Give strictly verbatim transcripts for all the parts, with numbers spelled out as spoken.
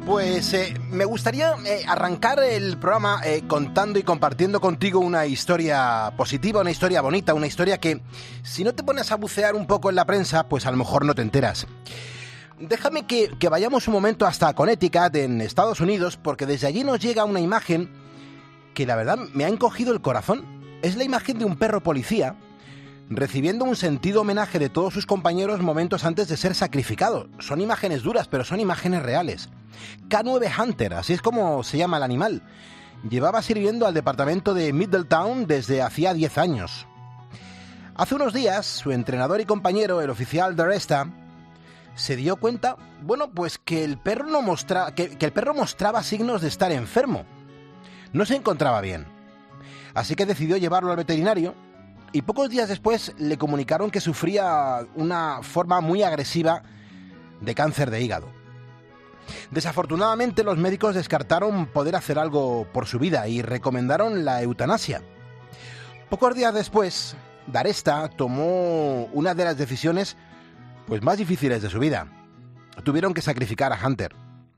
Pues eh, me gustaría eh, arrancar el programa eh, contando y compartiendo contigo una historia positiva, una historia bonita, una historia que si no te pones a bucear un poco en la prensa, pues a lo mejor no te enteras. Déjame que, que vayamos un momento hasta Connecticut, en Estados Unidos, porque desde allí nos llega una imagen que la verdad me ha encogido el corazón. Es la imagen de un perro policía recibiendo un sentido homenaje de todos sus compañeros momentos antes de ser sacrificado. Son imágenes duras, pero son imágenes reales. K nueve Hunter, así es como se llama el animal. Llevaba sirviendo al departamento de Middletown desde hacía diez años. Hace unos días, su entrenador y compañero, el oficial Daresta, se dio cuenta, bueno, pues que el perro no mostra, que, que el perro mostraba signos de estar enfermo. No se encontraba bien. Así que decidió llevarlo al veterinario y pocos días después le comunicaron que sufría una forma muy agresiva de cáncer de hígado. Desafortunadamente, los médicos descartaron poder hacer algo por su vida y recomendaron la eutanasia. Pocos días después, Daresta tomó una de las decisiones pues más difíciles de su vida. Tuvieron que sacrificar a Hunter.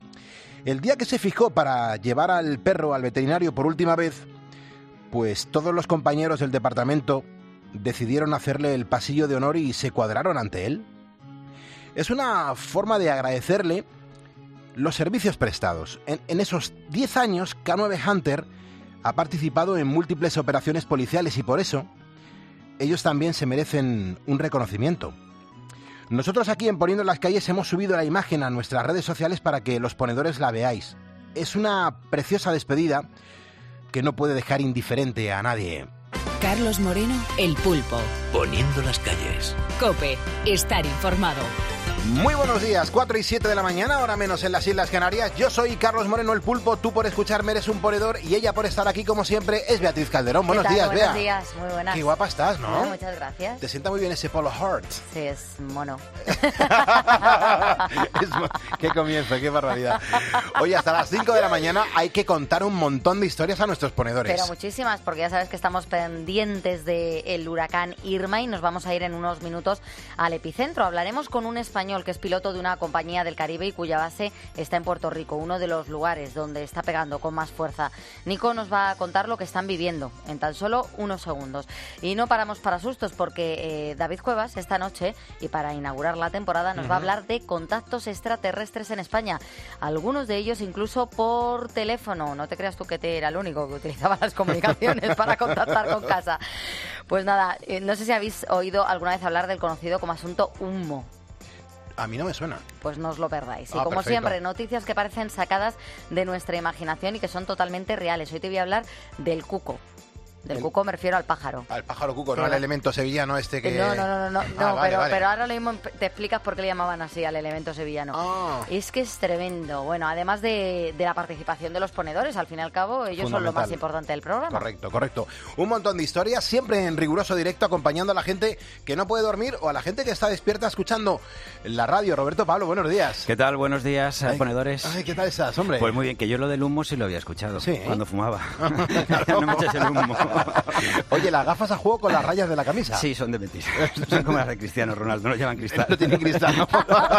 El día que se fijó para llevar al perro al veterinario por última vez, pues todos los compañeros del departamento decidieron hacerle el pasillo de honor y se cuadraron ante él. Es una forma de agradecerle los servicios prestados. En, en esos diez años, K nueve Hunter ha participado en múltiples operaciones policiales y por eso ellos también se merecen un reconocimiento. Nosotros aquí en Poniendo en las Calles hemos subido la imagen a nuestras redes sociales para que los ponedores la veáis. Es una preciosa despedida que no puede dejar indiferente a nadie. Carlos Moreno, El Pulpo. Poniendo las Calles. COPE, estar informado. Muy buenos días, cuatro y siete de la mañana, ahora menos en las Islas Canarias. Yo soy Carlos Moreno, El Pulpo, tú por escucharme eres un ponedor y ella por estar aquí como siempre es Beatriz Calderón. Buenos días, Bea. Buenos días, muy buenas. Qué guapa estás, ¿no? No, muchas gracias. Te sienta muy bien ese polo heart. Sí, es mono. Es mo- qué comienzo, qué barbaridad. Oye, hasta las cinco de la mañana hay que contar un montón de historias a nuestros ponedores. Pero muchísimas, porque ya sabes que estamos pendientes del huracán Irma y nos vamos a ir en unos minutos al epicentro. Hablaremos con un español que es piloto de una compañía del Caribe y cuya base está en Puerto Rico, uno de los lugares donde está pegando con más fuerza. Nico nos va a contar lo que están viviendo en tan solo unos segundos. Y no paramos para sustos porque eh, David Cuevas esta noche, y para inaugurar la temporada, nos uh-huh. va a hablar de contactos extraterrestres en España. Algunos de ellos incluso por teléfono. No te creas tú que te era el único que utilizaba las comunicaciones para contactar con casa. Pues nada, eh, no sé si habéis oído alguna vez hablar del conocido como asunto Humo. A mí no me suena. Pues no os lo perdáis. Y ah, como perfecto. siempre, noticias que parecen sacadas de nuestra imaginación y que son totalmente reales. Hoy te voy a hablar del cuco. Del el, cuco me refiero al pájaro. Al pájaro cuco, sí, no al elemento sevillano este que... No, no, no, no, no, ah, no vale, pero, vale. pero ahora lo mismo te explicas por qué le llamaban así al elemento sevillano. Oh. Es que es tremendo. Bueno, además de, de la participación de los ponedores, al fin y al cabo, ellos son lo más importante del programa. Correcto, correcto. Un montón de historias, siempre en riguroso directo, acompañando a la gente que no puede dormir o a la gente que está despierta escuchando la radio. Roberto Pablo, buenos días. ¿Qué tal? Buenos días, ay, ponedores. Ay, ¿qué tal estás, hombre? Pues muy bien, que yo lo del humo sí lo había escuchado. Sí, ¿eh? Cuando fumaba. No me eches el humo. Oye, ¿las gafas a juego con las rayas de la camisa? Sí, son de Betis. Son como las de Cristiano Ronaldo, no llevan cristal. No tienen cristal, ¿no?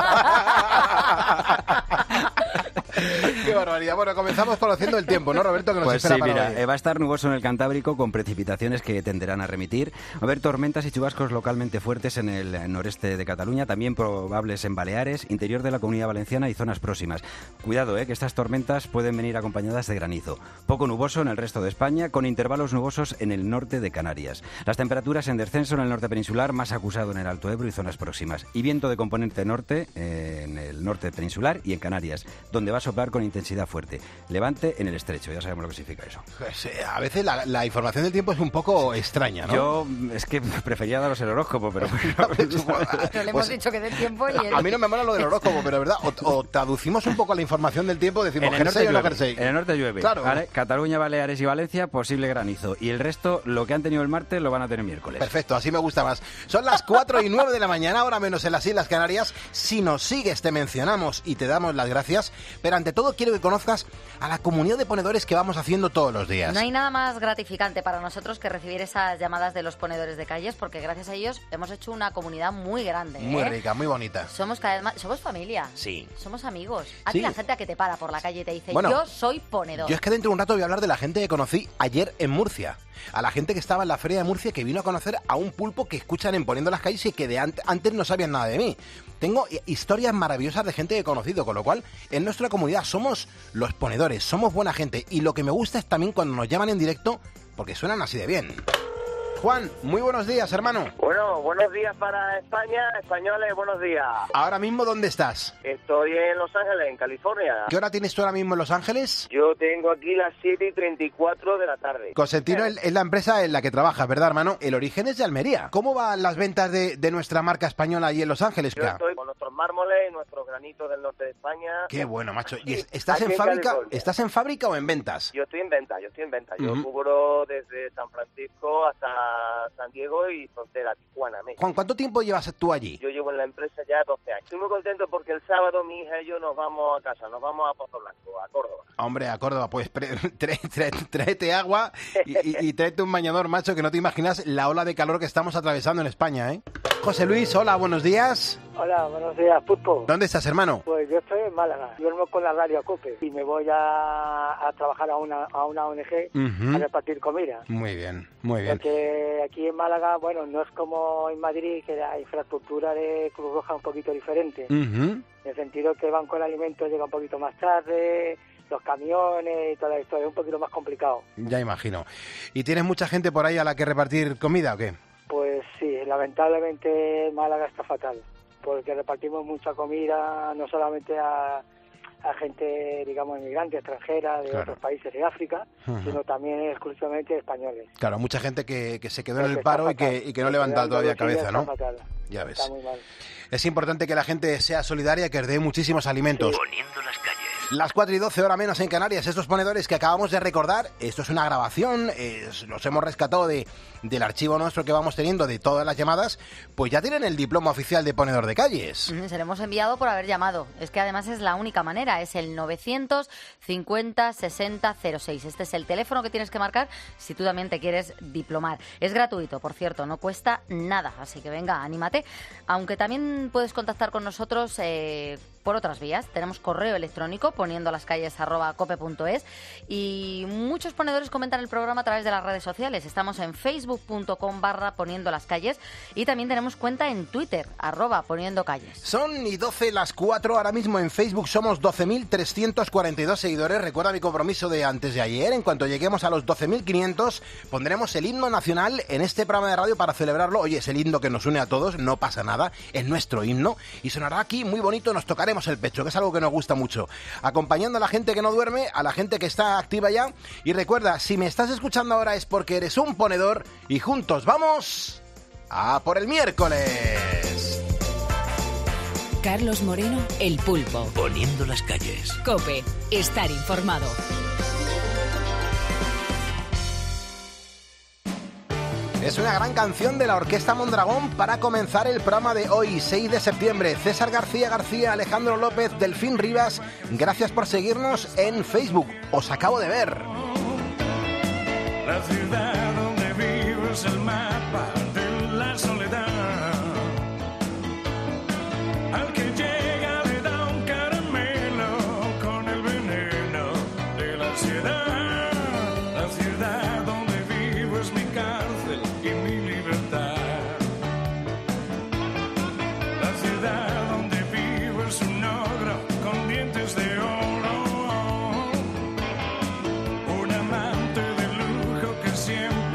Qué barbaridad. Bueno, comenzamos conociendo el tiempo, ¿no, Roberto? Que nos pues espera sí, para mira, hoy. va a estar nuboso en el Cantábrico con precipitaciones que tenderán a remitir. Va a haber tormentas y chubascos localmente fuertes en el noreste de Cataluña, también probables en Baleares, interior de la Comunidad Valenciana y zonas próximas. Cuidado, eh, que estas tormentas pueden venir acompañadas de granizo. Poco nuboso en el resto de España, con intervalos nubosos en el norte de Canarias. Las temperaturas en descenso en el norte peninsular, más acusado en el Alto Ebro y zonas próximas. Y viento de componente norte eh, en el norte peninsular y en Canarias, donde va a soplar con intensidad fuerte. Levante en el estrecho, ya sabemos lo que sigrifica eso. Pues, eh, a veces la, la información del tiempo es un poco extraña, ¿no? Yo es que prefería daros el horóscopo, pero... Pero le hemos pues, dicho que del tiempo y... El... A mí no me mola lo del horóscopo, pero verdad, o, o traducimos un poco la información del tiempo, decimos jersey o no jersey. En el norte llueve, claro. ¿vale? Cataluña, Baleares y Valencia, posible granizo. Y el resto, lo que han tenido el martes, lo van a tener miércoles. Perfecto, así me gusta más. Son las cuatro y nueve de la mañana, ahora menos en las Islas Canarias. Si nos sigues, te mencionamos y te damos las gracias. Pero ante todo, quiero necesario que conozcas a la comunidad de ponedores que vamos haciendo todos los días. No hay nada más gratificante para nosotros que recibir esas llamadas de los ponedores de calles, porque gracias a ellos hemos hecho una comunidad muy grande. ¿eh? Muy rica, muy bonita. Somos cada vez más, somos familia. Sí. Somos amigos. A ti Sí. la gente a que te para por la calle y te dice, Bueno, yo soy ponedor. Yo es que dentro de un rato voy a hablar de la gente que conocí ayer en Murcia. A la gente que estaba en la feria de Murcia, que vino a conocer a un pulpo que escuchan en Poniendo las Calles y que de an- antes no sabían nada de mí. Tengo hi- historias maravillosas de gente que he conocido, con lo cual en nuestra comunidad somos los ponedores, somos buena gente. Y lo que me gusta es también cuando nos llaman en directo, porque suenan así de bien. Juan, muy buenos días, hermano. Bueno, buenos días para España, españoles, buenos días. Ahora mismo, ¿dónde estás? Estoy en Los Ángeles, en California. ¿Qué hora tienes tú ahora mismo en Los Ángeles? Yo tengo aquí las siete y treinta y cuatro de la tarde. Cosentino es es la empresa en la que trabajas, ¿verdad, hermano? El origen es de Almería. ¿Cómo van las ventas de, de nuestra marca española ahí en Los Ángeles? Yo estoy con nuestros mármoles y nuestros granitos del norte de España. Qué bueno, macho. ¿Y es- Sí, estás aquí en en fábrica? California. ¿Estás en fábrica o en ventas? Yo estoy en venta, yo estoy en venta. Yo Ujú. cubro desde San Francisco hasta San Diego y frontera Tijuana, México. Juan, ¿cuánto tiempo llevas tú allí? Yo llevo en la empresa ya doce años. Estoy muy contento porque el sábado mi hija y yo nos vamos a casa, nos vamos a Pozo Blanco, a Córdoba. Hombre, a Córdoba, pues pre- trae- trae- tráete agua y, y- y tráete un bañador, macho, que no te imaginas la ola de calor que estamos atravesando en España, ¿eh? José Luis, hola, buenos días. Hola, buenos días, Pulpo. ¿Dónde estás, hermano? Pues yo estoy en Málaga, duermo con la radio a COPE y me voy a, a trabajar a una, a una O N G Ujú. a repartir comida. Muy bien, muy bien. Porque aquí en Málaga, bueno, no es como en Madrid, que la infraestructura de Cruz Roja es un poquito diferente. Ujú. En el sentido que el banco del alimento llega un poquito más tarde, los camiones y toda la historia, es un poquito más complicado. Ya imagino. ¿Y tienes mucha gente por ahí a la que repartir comida o qué? Pues sí, lamentablemente Málaga está fatal, porque repartimos mucha comida, no solamente a, a gente, digamos, inmigrante, extranjera, de Claro. otros países de África, Ujú. sino también exclusivamente españoles. Claro, mucha gente que, que se quedó en Porque el está paro y que, fatal. y que no El levanta Real todavía Bolsillo cabeza, está ¿no? fatal. Ya ves. Está muy mal. Es importante que la gente sea solidaria y que os dé muchísimos alimentos. Poniendo las calles. Las cuatro y doce, hora menos en Canarias. Estos ponedores que acabamos de recordar, esto es una grabación, es- los hemos rescatado de, del archivo nuestro que vamos teniendo de todas las llamadas, pues ya tienen el diploma oficial de ponedor de calles. Mm, Se lo hemos enviado por haber llamado. Es que además es la única manera. Es el novecientos cincuenta sesenta cero seis. Este es el teléfono que tienes que marcar si tú también te quieres diplomar. Es gratuito, por cierto, no cuesta nada. Así que venga, anímate. Aunque también puedes contactar con nosotros eh, por otras vías. Tenemos correo electrónico poniendo las calles arroba cope punto es y muchos ponedores comentan el programa a través de las redes sociales. Estamos en facebook.com barra poniendo las calles y también tenemos cuenta en Twitter, arroba poniendo calles. Son y doce las cuatro, ahora mismo en Facebook somos doce mil trescientos cuarenta y dos seguidores. Recuerda mi compromiso de antes de ayer, en cuanto lleguemos a los doce mil quinientos pondremos el himno nacional en este programa de radio para celebrarlo. Oye, es el himno que nos une a todos, no pasa nada, es nuestro himno y sonará aquí muy bonito, nos tocaremos el pecho, que es algo que nos gusta mucho. Acompañando a la gente que no duerme, a la gente que está activa ya. Y recuerda, si me estás escuchando ahora es porque eres un ponedor y juntos vamos a por el miércoles. Carlos Moreno, El Pulpo. Poniendo las calles. Cope, estar informado. Es una gran canción de la Orquesta Mondragón para comenzar el programa de hoy, seis de septiembre. César García García, Alejandro López, Delfín Rivas, gracias por seguirnos en Facebook. Os acabo de ver. La ciudad donde vivo es el mapa de la soledad. Al que llega le da un caramelo con el veneno de la ansiedad. La ciudad donde vivo es mi cárcel y mi libertad. La ciudad donde vivo es un ogro con dientes de oro. Un amante de lujo que siempre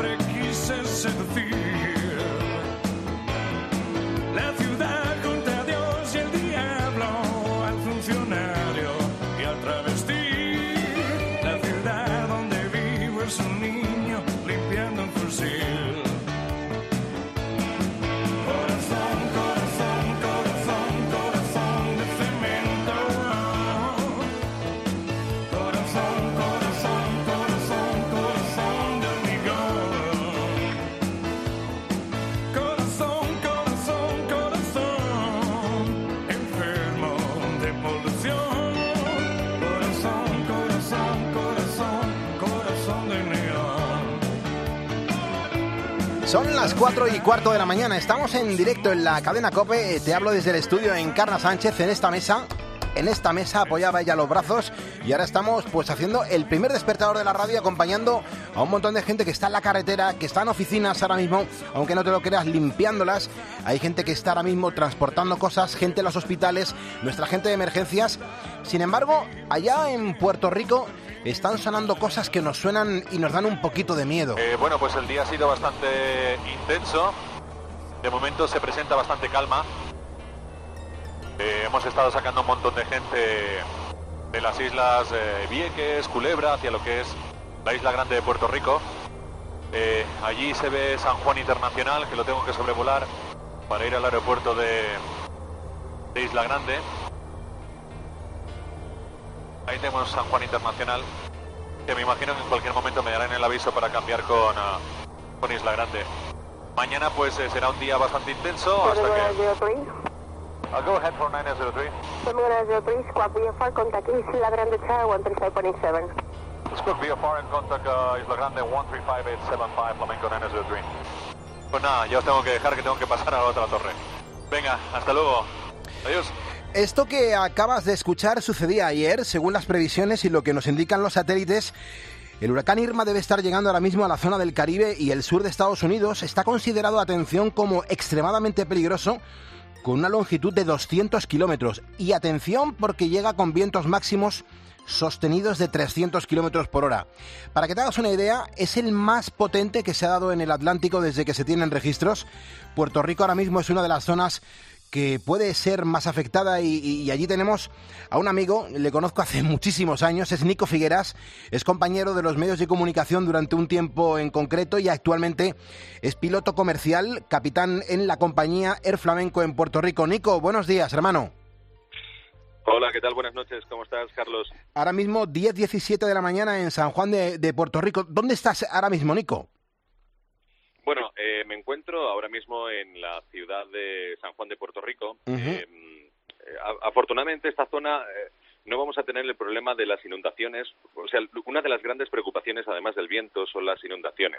Son las cuatro y cuarto de la mañana, estamos en directo en la cadena COPE, te hablo desde el estudio en Encarna Sánchez, en esta mesa, en esta mesa apoyaba ella los brazos y ahora estamos pues haciendo el primer despertador de la radio acompañando a un montón de gente que está en la carretera, que está en oficinas ahora mismo, aunque no te lo creas, limpiándolas, hay gente que está ahora mismo transportando cosas, gente en los hospitales, nuestra gente de emergencias. Sin embargo, allá en Puerto Rico están sonando cosas que nos suenan y nos dan un poquito de miedo. Eh, bueno, pues el día ha sido bastante intenso. De momento se presenta bastante calma. Eh, hemos estado sacando un montón de gente de las islas eh, Vieques, Culebra, hacia lo que es la isla grande de Puerto Rico. Eh, allí se ve San Juan Internacional, que lo tengo que sobrevolar para ir al aeropuerto de, de Isla Grande. Ahí tenemos San Juan Internacional, que me imagino que en cualquier momento me darán el aviso para cambiar con, uh, con Isla Grande. Mañana pues eh, será un día bastante intenso hasta que... I'll go ahead for nine zero three. nueve cero tres, Squawk V F R, contact Isla Grande Tower one three five point eight seven. Squawk V F R en contact uh, Isla Grande one three five eight seven five, Flamenco nine zero three. Pues nada, ya os tengo que dejar, que tengo que pasar a la otra torre. Venga, hasta luego. Adiós. Esto que acabas de escuchar sucedía ayer, según las previsiones y lo que nos indican los satélites. El huracán Irma debe estar llegando ahora mismo a la zona del Caribe y el sur de Estados Unidos. Está considerado, atención, como extremadamente peligroso, con una longitud de doscientos kilómetros. Y atención, porque llega con vientos máximos sostenidos de trescientos kilómetros por hora. Para que te hagas una idea, es el más potente que se ha dado en el Atlántico desde que se tienen registros. Puerto Rico ahora mismo es una de las zonas que puede ser más afectada y, y, y allí tenemos a un amigo, le conozco hace muchísimos años, es Nico Figueras, es compañero de los medios de comunicación durante un tiempo en concreto y actualmente es piloto comercial, capitán en la compañía Air Flamenco en Puerto Rico. Nico, buenos días, hermano. Hola, ¿qué tal? Buenas noches, ¿cómo estás, Carlos? Ahora mismo diez diecisiete de la mañana en San Juan de, de Puerto Rico. ¿Dónde estás ahora mismo, Nico? Bueno, eh, me encuentro ahora mismo en la ciudad de San Juan de Puerto Rico. Uh-huh. eh, a, afortunadamente esta zona eh, no vamos a tener el problema de las inundaciones. O sea, una de las grandes preocupaciones, además del viento, son las inundaciones.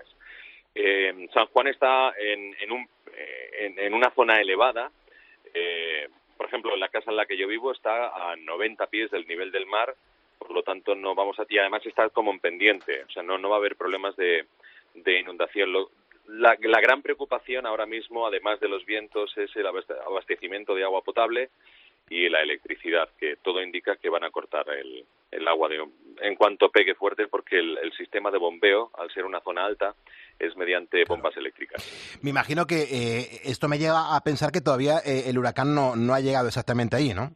Eh, San Juan está en, en, un, eh, en, en una zona elevada. Eh, por ejemplo, en la casa en la que yo vivo está a noventa pies del nivel del mar, por lo tanto no vamos a... Y además está como en pendiente, o sea, no, no va a haber problemas de, de inundación. Lo, La, la gran preocupación ahora mismo, además de los vientos, es el abastecimiento de agua potable y la electricidad, que todo indica que van a cortar el, el agua de, en cuanto pegue fuerte, porque el, el sistema de bombeo, al ser una zona alta, es mediante bombas eléctricas. Me imagino que eh, esto me lleva a pensar que todavía eh, el huracán no, no ha llegado exactamente ahí, ¿no?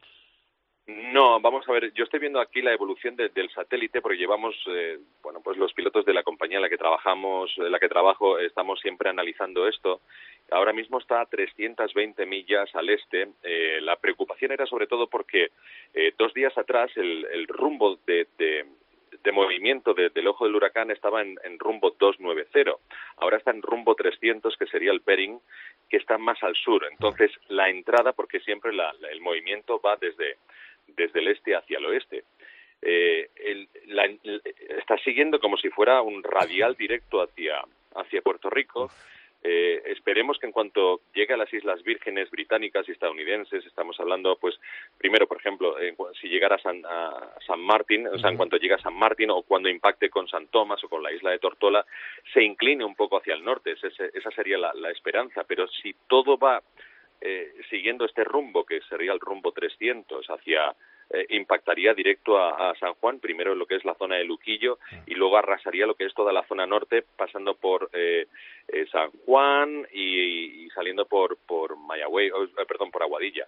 No, vamos a ver, yo estoy viendo aquí la evolución de, del satélite porque llevamos, eh, bueno, pues los pilotos de la compañía en la que trabajamos, en la que trabajo, estamos siempre analizando esto. Ahora mismo está a trescientas veinte millas al este. Eh, la preocupación era sobre todo porque eh, dos días atrás el, el rumbo de, de, de movimiento de, del ojo del huracán estaba en, en rumbo doscientos noventa. Ahora está en rumbo trescientos, que sería el Bering, que está más al sur. Entonces, la entrada, porque siempre la, la, el movimiento va desde... desde el este hacia el oeste. Eh, el, la, el, está siguiendo como si fuera un radial directo hacia, hacia Puerto Rico. Eh, esperemos que en cuanto llegue a las Islas Vírgenes británicas y estadounidenses, estamos hablando, pues, primero, por ejemplo, eh, si llegara a San, a San Martín, o sea, en cuanto llegue a San Martín o cuando impacte con San Tomás o con la isla de Tortola, se incline un poco hacia el norte. Ese, esa sería la, la esperanza. Pero si todo va Eh, siguiendo este rumbo, que sería el rumbo trescientos, hacia eh, impactaría directo a, a San Juan, primero en lo que es la zona de Luquillo, y luego arrasaría lo que es toda la zona norte, pasando por eh, eh, San Juan y, y saliendo por por Mayagüey, oh, perdón, por Aguadilla.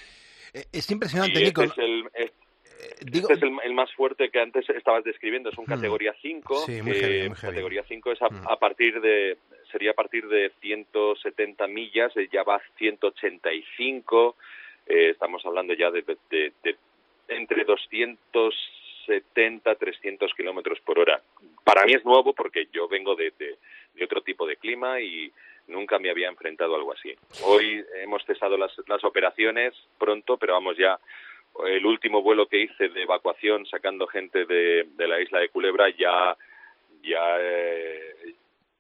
Es impresionante, y Nico. Este es el, es, Digo... Este es el, el más fuerte que antes estabas describiendo, es un categoría cinco. Sí, muy eh, heavy, muy heavy. Categoría cinco es a, a partir de, sería a partir de ciento setenta millas, eh, ya va a ciento ochenta y cinco, eh, estamos hablando ya de, de, de, de entre doscientos setenta, trescientos kilómetros por hora. Para mí es nuevo porque yo vengo de, de, de otro tipo de clima y nunca me había enfrentado a algo así. Hoy hemos cesado las, las operaciones pronto, pero vamos ya... El último vuelo que hice de evacuación sacando gente de, de la isla de Culebra ya ya eh,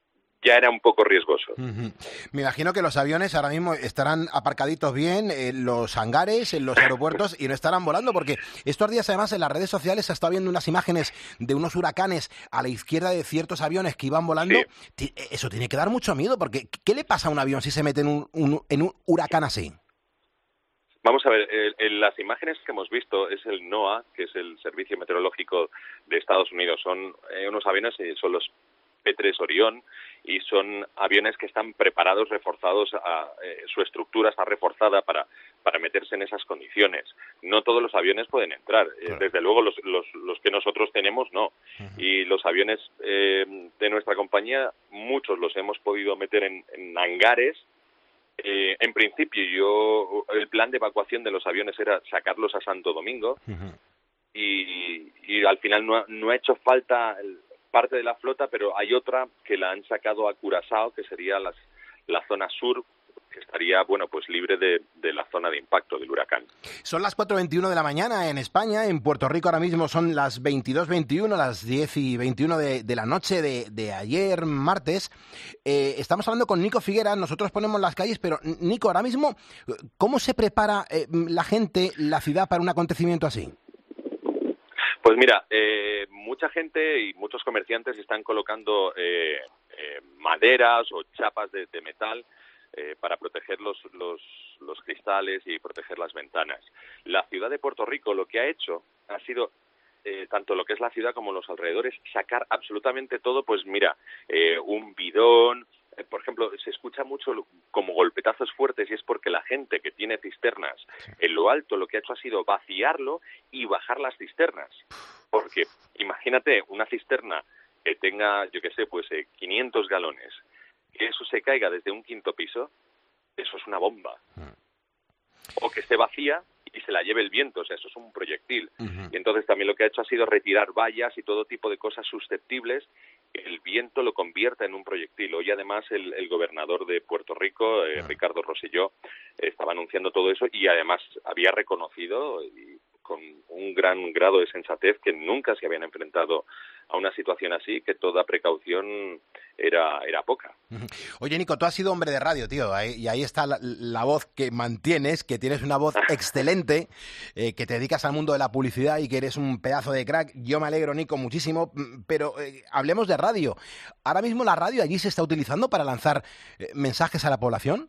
ya era un poco riesgoso. Uh-huh. Me imagino que los aviones ahora mismo estarán aparcaditos bien en los hangares, en los aeropuertos y no estarán volando, porque estos días además en las redes sociales se ha estado viendo unas imágenes de unos huracanes a la izquierda de ciertos aviones que iban volando. Sí. Eso tiene que dar mucho miedo, porque ¿qué le pasa a un avión si se mete en un, un, en un huracán así? Vamos a ver, en, en las imágenes que hemos visto es el NOAA, que es el Servicio Meteorológico de Estados Unidos. Son eh, unos aviones, eh, son los P tres Orión, y son aviones que están preparados, reforzados, a, eh, su estructura está reforzada para, para meterse en esas condiciones. No todos los aviones pueden entrar, claro. eh, desde luego los, los, los que nosotros tenemos no. Uh-huh. Y los aviones eh, de nuestra compañía, muchos los hemos podido meter en, en hangares. Eh, en principio yo, el plan de evacuación de los aviones era sacarlos a Santo Domingo. Uh-huh. y, y al final no ha, no ha hecho falta el, parte de la flota, pero hay otra que la han sacado a Curazao, que sería las, la zona sur, que estaría, bueno, pues libre de, de la zona de impacto del huracán. Son las cuatro veintiuno de la mañana en España. En Puerto Rico ahora mismo son las veintidós veintiuno, las diez y veintiuno de, de la noche de, de ayer, martes. Eh, estamos hablando con Nico Figuera. Nosotros ponemos las calles, pero Nico, ahora mismo, ¿cómo se prepara eh, la gente, la ciudad, para un acontecimiento así? Pues mira, eh, mucha gente y muchos comerciantes están colocando eh, eh, maderas o chapas de, de metal eh, para proteger los, los, los cristales y proteger las ventanas. La ciudad de Puerto Rico lo que ha hecho ha sido, eh, tanto lo que es la ciudad como los alrededores, sacar absolutamente todo. Pues mira, eh, un bidón, eh, por ejemplo, se escucha mucho como golpetazos fuertes, y es porque la gente que tiene cisternas en lo alto lo que ha hecho ha sido vaciarlo y bajar las cisternas. Porque imagínate una cisterna que tenga, yo qué sé, pues eh, quinientos galones, que eso se caiga desde un quinto piso, eso es una bomba. O que esté vacía y se la lleve el viento, o sea, eso es un proyectil. Uh-huh. Y entonces también lo que ha hecho ha sido retirar vallas y todo tipo de cosas susceptibles que el viento lo convierta en un proyectil. Hoy además el, el gobernador de Puerto Rico, eh, uh-huh. Ricardo Rosselló, estaba anunciando todo eso, y además había reconocido, y con un gran grado de sensatez, que nunca se habían enfrentado a una situación así, que toda precaución era, era poca. Oye, Nico, tú has sido hombre de radio, tío, ahí, y ahí está la, la voz que mantienes, que tienes una voz excelente, eh, que te dedicas al mundo de la publicidad y que eres un pedazo de crack. Yo me alegro, Nico, muchísimo, pero eh, hablemos de radio. ¿Ahora mismo la radio allí se está utilizando para lanzar eh, mensajes a la población?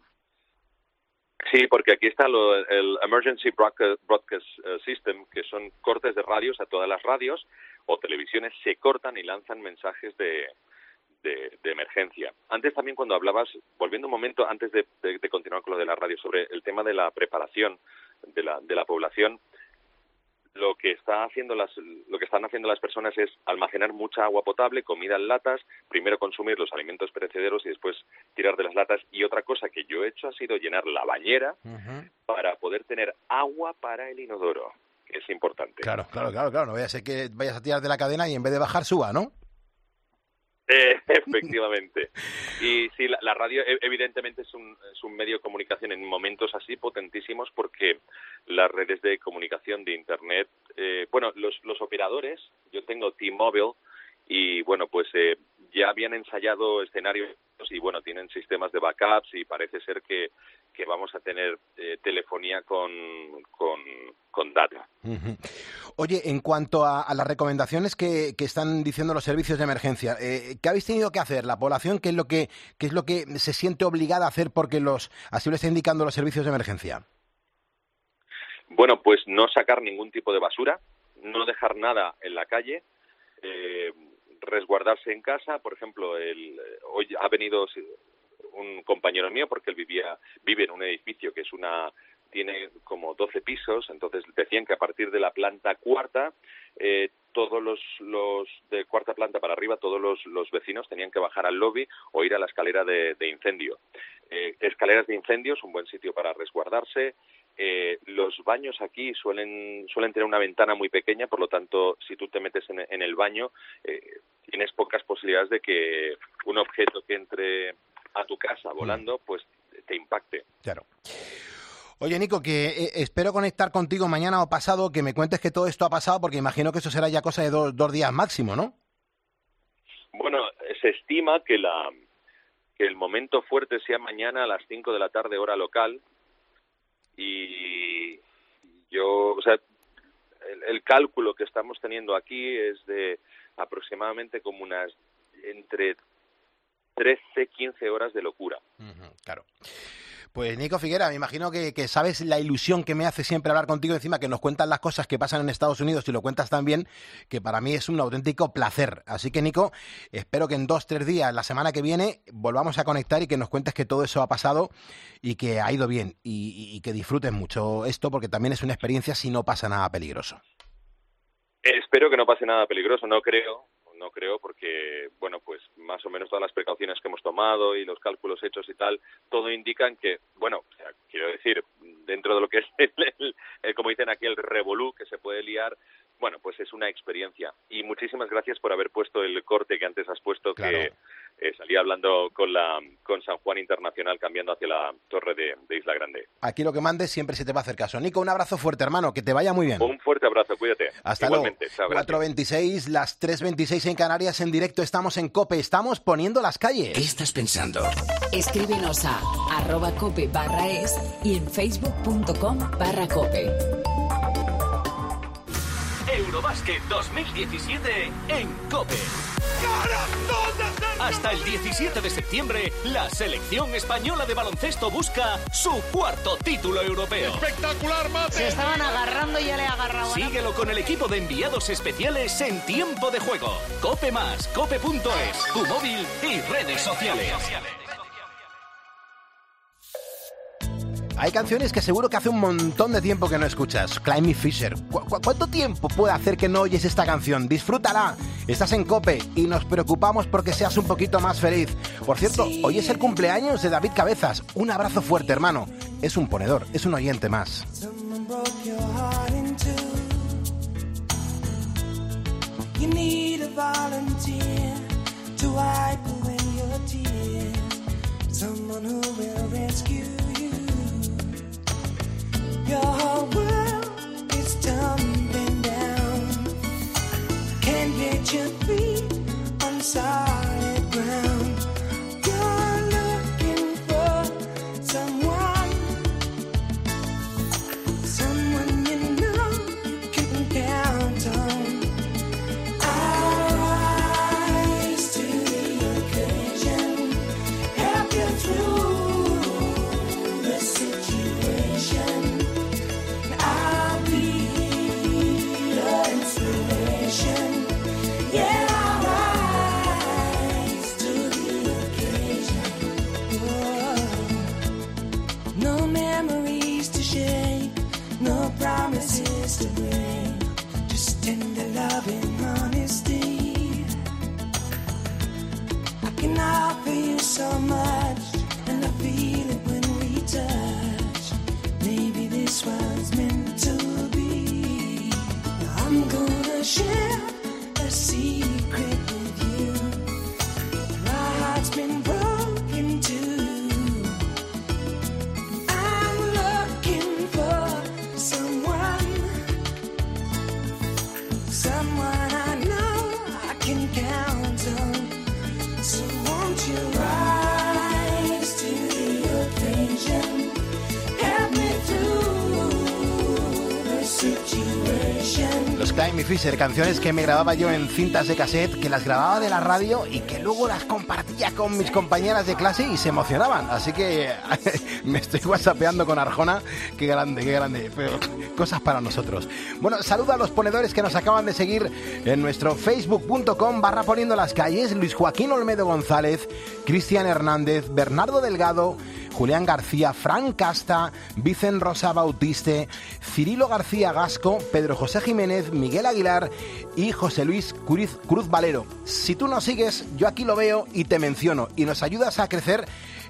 Sí, porque aquí está lo, el Emergency Broadcast, Broadcast System, que son cortes de radios a todas las radios o televisiones, se cortan y lanzan mensajes de, de, de emergencia. Antes también, cuando hablabas, volviendo un momento antes de, de, de continuar con lo de la radio, sobre el tema de la preparación de la, de la población, lo que está haciendo las lo que están haciendo las personas es almacenar mucha agua potable, comida en latas, primero consumir los alimentos perecederos y después tirar de las latas. Y otra cosa que yo he hecho ha sido llenar la bañera uh-huh. para poder tener agua para el inodoro, que es importante. Claro, claro, claro, claro. No vaya a ser que vayas a tirar de la cadena y en vez de bajar suba, ¿no? Eh, efectivamente. Y sí, la, la radio evidentemente es un, es un medio de comunicación en momentos así potentísimos, porque las redes de comunicación de Internet, eh, bueno, los, los operadores, yo tengo T-Mobile, y bueno, pues eh, ya habían ensayado escenarios y bueno, tienen sistemas de backups, y parece ser que, que vamos a tener eh, telefonía con, con, con data. Uh-huh. Oye, en cuanto a, a las recomendaciones que, que están diciendo los servicios de emergencia, eh, ¿qué habéis tenido que hacer? ¿La población qué es lo que, qué es lo que se siente obligada a hacer porque los así lo están indicando los servicios de emergencia? Bueno, pues no sacar ningún tipo de basura, no dejar nada en la calle, eh, resguardarse en casa. Por ejemplo, el, hoy ha venido un compañero mío, porque él vivía vive en un edificio que es una tiene como doce pisos, entonces decían que a partir de la planta cuarta, eh, todos los, los de cuarta planta para arriba, todos los, los vecinos tenían que bajar al lobby o ir a la escalera de, de incendio. Eh, escaleras de incendio es un buen sitio para resguardarse. Eh, los baños aquí suelen suelen tener una ventana muy pequeña, por lo tanto, si tú te metes en, en el baño, eh, tienes pocas posibilidades de que un objeto que entre a tu casa volando, pues te impacte. Claro. Oye, Nico, que eh, espero conectar contigo mañana o pasado, que me cuentes que todo esto ha pasado, porque imagino que eso será ya cosa de dos, dos días máximo, ¿no? Bueno, se estima que la que el momento fuerte sea mañana a las cinco de la tarde, hora local. Y yo, o sea, el, el cálculo que estamos teniendo aquí es de aproximadamente como unas entre trece, quince horas de locura. Uh-huh, claro. Pues Nico Figuera, me imagino que, que sabes la ilusión que me hace siempre hablar contigo, encima que nos cuentas las cosas que pasan en Estados Unidos y lo cuentas tan bien, que para mí es un auténtico placer. Así que Nico, espero que en dos, tres días, la semana que viene, volvamos a conectar y que nos cuentes que todo eso ha pasado y que ha ido bien y, y que disfrutes mucho esto, porque también es una experiencia si no pasa nada peligroso. Espero que no pase nada peligroso, no creo. No creo porque, bueno, pues más o menos todas las precauciones que hemos tomado y los cálculos hechos y tal, todo indican que, bueno, o sea, quiero decir, dentro de lo que es, el, el, el, como dicen aquí, el revolú que se puede liar, bueno, pues es una experiencia. Y muchísimas gracias por haber puesto el corte que antes has puesto, claro. que eh, salía hablando con la con San Juan Internacional cambiando hacia la torre de, de Isla Grande. Aquí lo que mandes siempre se te va a hacer caso. Nico, un abrazo fuerte, hermano, que te vaya muy bien. Un fuerte abrazo, cuídate. Hasta Igualmente. luego. cuatro veintiséis, las tres veintiséis en Canarias, en directo estamos en COPE, estamos poniendo las calles. ¿Qué estás pensando? Escríbenos a arroba cope barra es y en facebook.com barra cope. Eurobásquet dos mil diecisiete en COPE. Hasta el diecisiete de septiembre, la selección española de baloncesto busca su cuarto título europeo. ¡Espectacular, Mate! Se estaban agarrando y ya le ha agarrado. Síguelo con el equipo de enviados especiales en tiempo de juego. COPE más, cope punto es, tu móvil y redes sociales. Hay canciones que seguro que hace un montón de tiempo que no escuchas. Climby Fisher. ¿Cu- cu- ¿Cuánto tiempo puede hacer que no oyes esta canción? Disfrútala. Estás en COPE y nos preocupamos porque seas un poquito más feliz. Por cierto, hoy es el cumpleaños de David Cabezas. Un abrazo fuerte, hermano. Es un ponedor, es un oyente más. You need a volunteer to wipe away your tears. Someone who will rescue you. Your whole world is tumbling down. Can't get your feet on solid ground. You're looking for someone, someone you know you can count on. Rise to the occasion, help you through the situation. I'll be your inspiration. Yeah, I'll rise to the occasion. Whoa. No memories to share, no promises to break. Just tender love and honesty. I can offer you so much, and I feel it when we touch. Maybe this was meant to be. Now I'm gonna share a secret with you. My heart's been broken too. I'm looking for someone, someone I know I can count on. So won't you rise to the occasion? Help me through the situation. Los Climby Fisher, canciones que me grababa yo en cintas de cassette, que las grababa de la radio y que luego las compartía con mis compañeras de clase y se emocionaban. Así que me estoy whatsappeando con Arjona. Qué grande, qué grande. Pero cosas para nosotros. Bueno, saludo a los ponedores que nos acaban de seguir en nuestro facebook.com barra poniendo las calles. Luis Joaquín Olmedo González, Cristian Hernández, Bernardo Delgado, Julián García, Fran Casta, Vicen Rosa Bautiste, Cirilo García Gasco, Pedro José Jiménez, Miguel Aguilar y José Luis Cruz, Cruz Valero. Si tú nos sigues, yo aquí lo veo y te menciono y nos ayudas a crecer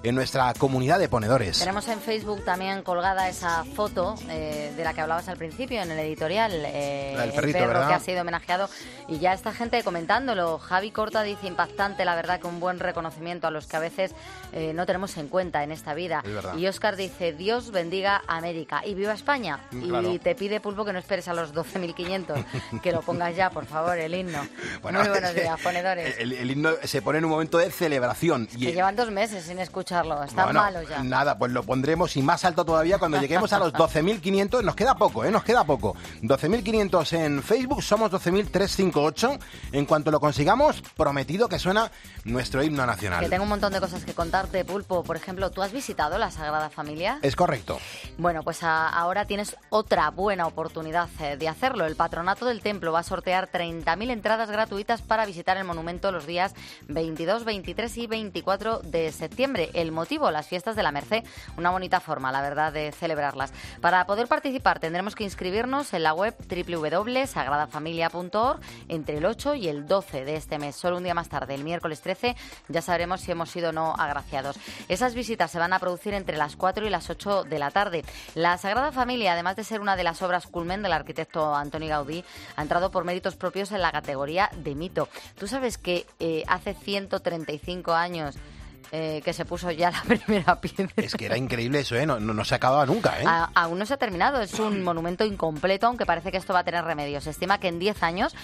en nuestra comunidad de ponedores. Tenemos en Facebook también colgada esa foto eh, de la que hablabas al principio en el editorial, eh, el, perrito, el perro ¿verdad? que ha sido homenajeado, y ya está gente comentándolo. Javi Corta dice: impactante, la verdad, que un buen reconocimiento a los que a veces eh, no tenemos en cuenta en esta vida. Y Óscar dice: Dios bendiga América y viva España. Claro. Y te pide, Pulpo, que no esperes a los doce mil quinientos, que lo pongas ya, por favor, el himno. Bueno, Muy buenos días, ponedores. El, el himno se pone en un momento de celebración. Que llevan dos meses sin escucharlo, están Bueno, malos ya. Nada, pues lo pondremos y más alto todavía cuando lleguemos a los doce mil quinientos. Nos queda poco, ¿eh? Nos queda poco. doce mil quinientos en Facebook, somos doce mil trescientos cincuenta y ocho. En cuanto lo consigamos, prometido que suena nuestro himno nacional. Que tengo un montón de cosas que contarte, Pulpo. Por ejemplo, ¿tú has visitado la Sagrada Familia? Es correcto. Bueno, pues a, ahora tienes otra buena oportunidad eh, de hacerlo. El Patronato del Templo va a sortear treinta mil entradas gratuitas para visitar el monumento los días veintidós, veintitrés y veinticuatro de septiembre. El motivo, las fiestas de la Merced. Una bonita forma, la verdad, de celebrarlas. Para poder participar tendremos que inscribirnos en la web doble u doble u doble punto sagrada familia punto org entre el ocho y el doce de este mes. Solo un día más tarde, el miércoles trece, ya sabremos si hemos sido o no agraciados. Esas visitas se van a producir entre las cuatro y las ocho de la tarde. La Sagrada Familia, además de ser una de las obras culmen del arquitecto Antoni Gaudí, ha entrado por méritos propios en la categoría de mito. ¿Tú sabes que eh, hace ciento treinta y cinco años Eh, que se puso ya la primera piedra? Es que era increíble eso, ¿eh? No, no, no se acababa nunca, ¿eh? A, aún no se ha terminado, es un monumento incompleto, aunque parece que esto va a tener remedio. Se estima que en diez años...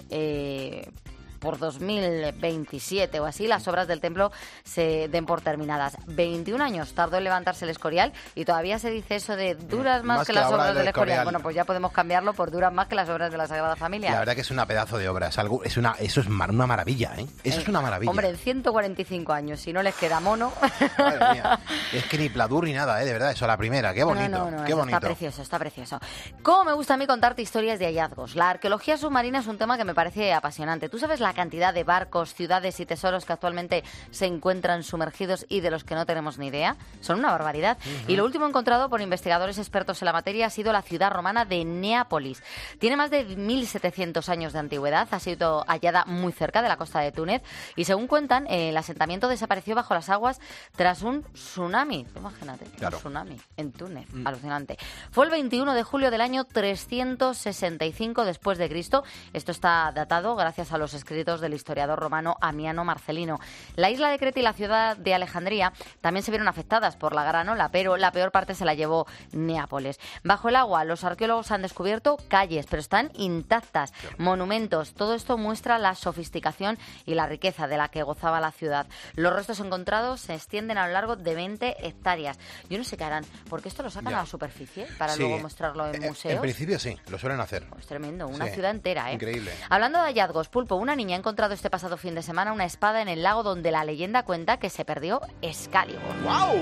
Eh, por dos mil veintisiete o así, las obras del templo se den por terminadas. veintiún años tardó en levantarse el Escorial y todavía se dice eso de duras más, más que, que las obras del, del Escorial. Escorial. Bueno, pues ya podemos cambiarlo por duras más que las obras de la Sagrada Familia. La verdad que es una pedazo de obra, es algo, es una, eso es una maravilla, ¿eh? Eso eh, es una maravilla. Hombre, en ciento cuarenta y cinco años, si no les queda mono... Madre mía, es que ni pladur ni nada, ¿eh? De verdad, eso, la primera, qué bonito, no, no, no, qué bonito. Está precioso, está precioso. Cómo me gusta a mí contarte historias de hallazgos. La arqueología submarina es un tema que me parece apasionante. ¿Tú sabes la cantidad de barcos, ciudades y tesoros que actualmente se encuentran sumergidos y de los que no tenemos ni idea? Son una barbaridad. Uh-huh. Y lo último encontrado por investigadores expertos en la materia ha sido la ciudad romana de Neápolis. Tiene más de mil setecientos años de antigüedad, ha sido hallada muy cerca de la costa de Túnez y, según cuentan, eh, el asentamiento desapareció bajo las aguas tras un tsunami. Imagínate, claro. Un tsunami en Túnez. Mm. Alucinante. Fue el veintiuno de julio del año trescientos sesenta y cinco después de Cristo. Esto está datado gracias a los escritos del historiador romano Amiano Marcelino. La isla de Creta y la ciudad de Alejandría también se vieron afectadas por la gran ola, pero la peor parte se la llevó Neápolis. Bajo el agua, los arqueólogos han descubierto calles, pero están intactas, monumentos. Todo esto muestra la sofisticación y la riqueza de la que gozaba la ciudad. Los restos encontrados se extienden a lo largo de veinte hectáreas. Yo no sé qué harán, porque esto lo sacan ya a la superficie para sí. luego mostrarlo en museos. En principio sí, lo suelen hacer. Es tremendo, una sí. ciudad entera, ¿eh? Increíble. Hablando de hallazgos, Pulpo, una niña ha encontrado este pasado fin de semana una espada en el lago donde la leyenda cuenta que se perdió Excalibur. ¡Guau!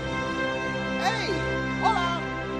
¡Hey! ¡Hola!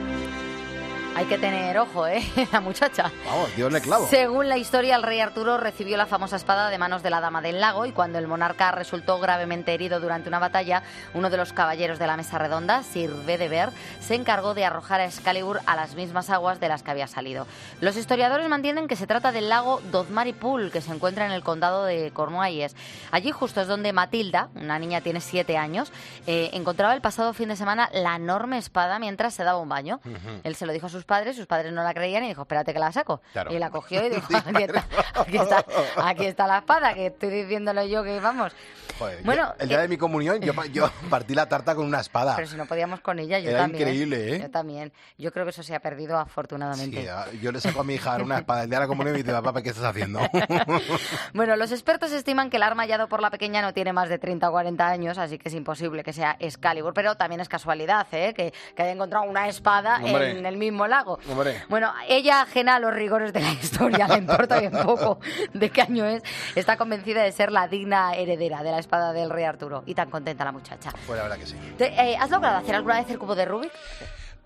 Hay que tener ojo, ¿eh? La muchacha. Vamos, Dios le clavo. Según la historia, el rey Arturo recibió la famosa espada de manos de la Dama del Lago y cuando el monarca resultó gravemente herido durante una batalla, uno de los caballeros de la mesa redonda, Sir Bedivere, se encargó de arrojar a Excalibur a las mismas aguas de las que había salido. Los historiadores mantienen que se trata del lago Dozmari-Pool, que se encuentra en el condado de Cornualles. Allí justo es donde Matilda, una niña tiene siete años, eh, encontraba el pasado fin de semana la enorme espada mientras se daba un baño. Uh-huh. Él se lo dijo a sus padres, sus padres no la creían y dijo, espérate que la saco. Claro. Y la cogió y dijo, aquí está, aquí está, aquí está la espada, que estoy diciéndolo yo que vamos. Joder, bueno, yo, el día eh, de mi comunión yo, yo partí la tarta con una espada. Pero si no podíamos con ella, yo Era también. increíble, ¿eh? Yo también. Yo creo que eso se ha perdido afortunadamente. Sí, yo le saco a mi hija una espada el día de la comunión y me dice, papá, ¿qué estás haciendo? Bueno, los expertos estiman que el arma hallado por la pequeña no tiene más de treinta o cuarenta años, así que es imposible que sea Excalibur, pero también es casualidad, ¿eh? Que, que haya encontrado una espada Hombre. en el mismo lago. Hombre. Bueno, ella, ajena a los rigores de la historia, le importa bien poco de qué año es, está convencida de ser la digna heredera de la espada del rey Arturo. Y tan contenta la muchacha. Pues la verdad que sí. ¿Te, eh, ¿Has logrado hacer alguna vez el cubo de Rubik?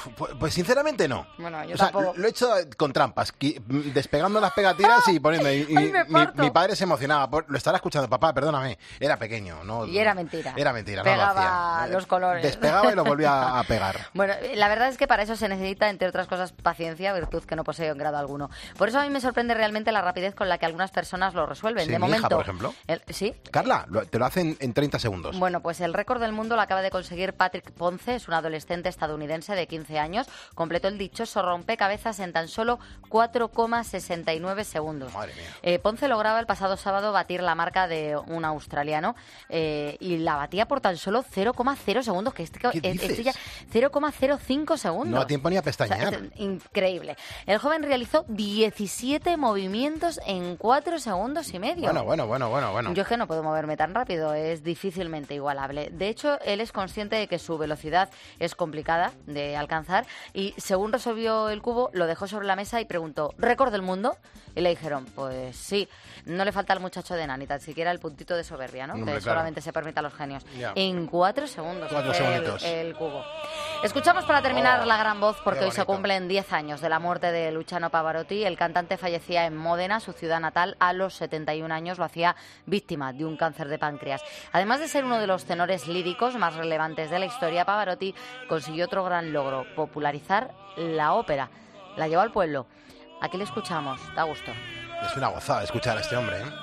Pues, pues sinceramente no. Bueno, yo o sea, tampoco. lo he hecho con trampas, qui- despegando las pegatinas y poniendo. Y, y Ay, me mi, parto. mi padre se emocionaba. Por- lo estará escuchando, papá, perdóname. Era pequeño, ¿no? Y era mentira. Era mentira, no lo Pegaba hacía. los colores. Despegaba y lo volvía a pegar. Bueno, la verdad es que para eso se necesita, entre otras cosas, paciencia, virtud que no poseo en grado alguno. Por eso a mí me sorprende realmente la rapidez con la que algunas personas lo resuelven. Sí, de mi hija, momento, por ejemplo. el- ¿sí? Carla, lo- te lo hacen en treinta segundos. Bueno, pues el récord del mundo lo acaba de conseguir Patrick Ponce, es un adolescente estadounidense de quince años. Completó el dichoso rompecabezas en tan solo cuatro coma sesenta y nueve segundos. Madre mía. Eh, Ponce lograba el pasado sábado batir la marca de un australiano eh, y la batía por tan solo cero coma cero segundos, que este, ¿Qué eh, dices? esto ya cero coma cero cinco segundos. No da tiempo ni a O sea, pestañear. es increíble. El joven realizó diecisiete movimientos en cuatro segundos y medio. Bueno, bueno, bueno, bueno, bueno. Yo es que no puedo moverme tan rápido, es difícilmente igualable. De hecho, él es consciente de que su velocidad es complicada de alcanzar y según resolvió el cubo, lo dejó sobre la mesa y preguntó, ¿récord del mundo? Y le dijeron, pues sí, no le falta al muchacho de nada, ni tan siquiera el puntito de soberbia, ¿no? Hombre, que claro. solamente se permite a los genios. Ya. En cuatro segundos. Cuatro el, segunditos. el cubo. Escuchamos para terminar Oh, la gran voz, porque qué hoy se bonito. cumplen diez años de la muerte de Luciano Pavarotti. El cantante fallecía en Módena, su ciudad natal, a los setenta y un años. Lo hacía víctima de un cáncer de páncreas. Además de ser uno de los tenores líricos más relevantes de la historia, Pavarotti consiguió otro gran logro, popularizar la ópera. La llevó al pueblo. Aquí le escuchamos, da gusto. Es una gozada escuchar a este hombre, ¿eh?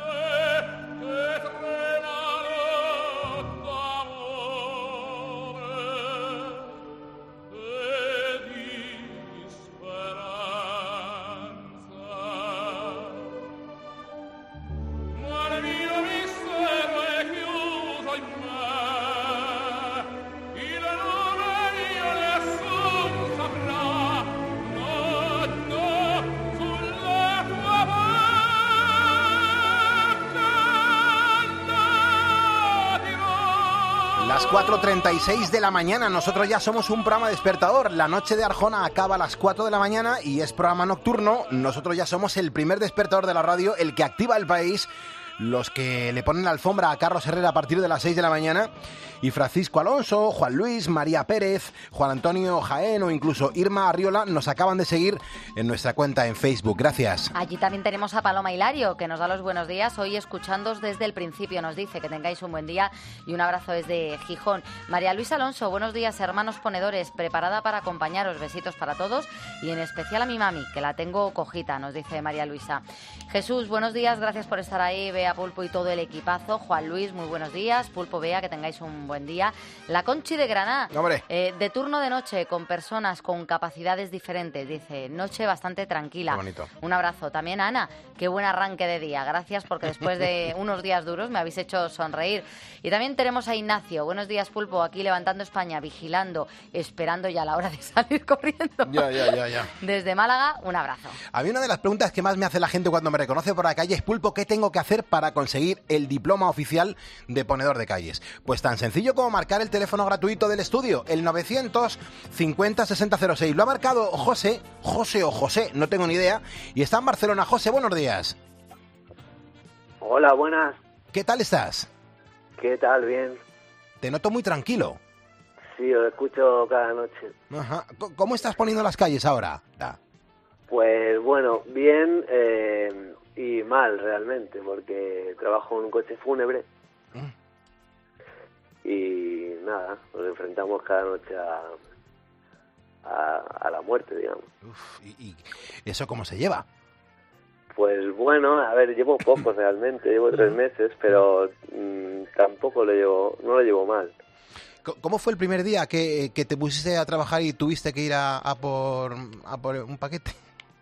Las cuatro treinta y seis de la mañana, nosotros ya somos un programa despertador. La noche de Arjona acaba a las cuatro de la mañana y es programa nocturno. Nosotros ya somos el primer despertador de la radio, el que activa el país, los que le ponen la alfombra a Carlos Herrera a partir de las seis de la mañana. Y Francisco Alonso, Juan Luis, María Pérez, Juan Antonio Jaén o incluso Irma Arriola nos acaban de seguir en nuestra cuenta en Facebook. Gracias. Allí también tenemos a Paloma Hilario, que nos da los buenos días. Hoy escuchándoos desde el principio, nos dice que tengáis un buen día y un abrazo desde Gijón. María Luisa Alonso, buenos días, hermanos ponedores, preparada para acompañaros. Besitos para todos y en especial a mi mami, que la tengo cojita, nos dice María Luisa. Jesús, buenos días, gracias por estar ahí. Bea, Pulpo y todo el equipazo. Juan Luis, muy buenos días. Pulpo, Bea, que tengáis un buen día. La Conchi de Granada, Hombre. eh, de turno de noche con personas con capacidades diferentes, dice, noche bastante tranquila. Qué bonito. Un abrazo. También a Ana, qué buen arranque de día. Gracias porque después de unos días duros me habéis hecho sonreír. Y también tenemos a Ignacio. Buenos días, Pulpo, aquí levantando España, vigilando, esperando ya la hora de salir corriendo. Ya, ya, ya, ya. Desde Málaga, un abrazo. A mí una de las preguntas que más me hace la gente cuando me reconoce por la calle es, Pulpo, ¿qué tengo que hacer para conseguir el diploma oficial de ponedor de calles? Pues tan sencillo como marcar el teléfono gratuito del estudio, el novecientos cincuenta sesenta cero seis. Lo ha marcado José, José o José, no tengo ni idea, y está en Barcelona. José, buenos días. Hola, buenas. ¿Qué tal estás? ¿Qué tal? Bien. Te noto muy tranquilo. Sí, os escucho cada noche. Ajá. C- ¿Cómo estás poniendo las calles ahora? Da. Pues bueno, bien eh, y mal realmente, porque trabajo en un coche fúnebre y nada, nos enfrentamos cada noche a, a, a la muerte, digamos. Uf, ¿y, y eso cómo se lleva? Pues bueno, a ver, llevo poco realmente, llevo tres meses, pero mmm, tampoco lo llevo, no lo llevo mal. C- ¿Cómo fue el primer día que, que te pusiste a trabajar y tuviste que ir a, a por, a por un paquete?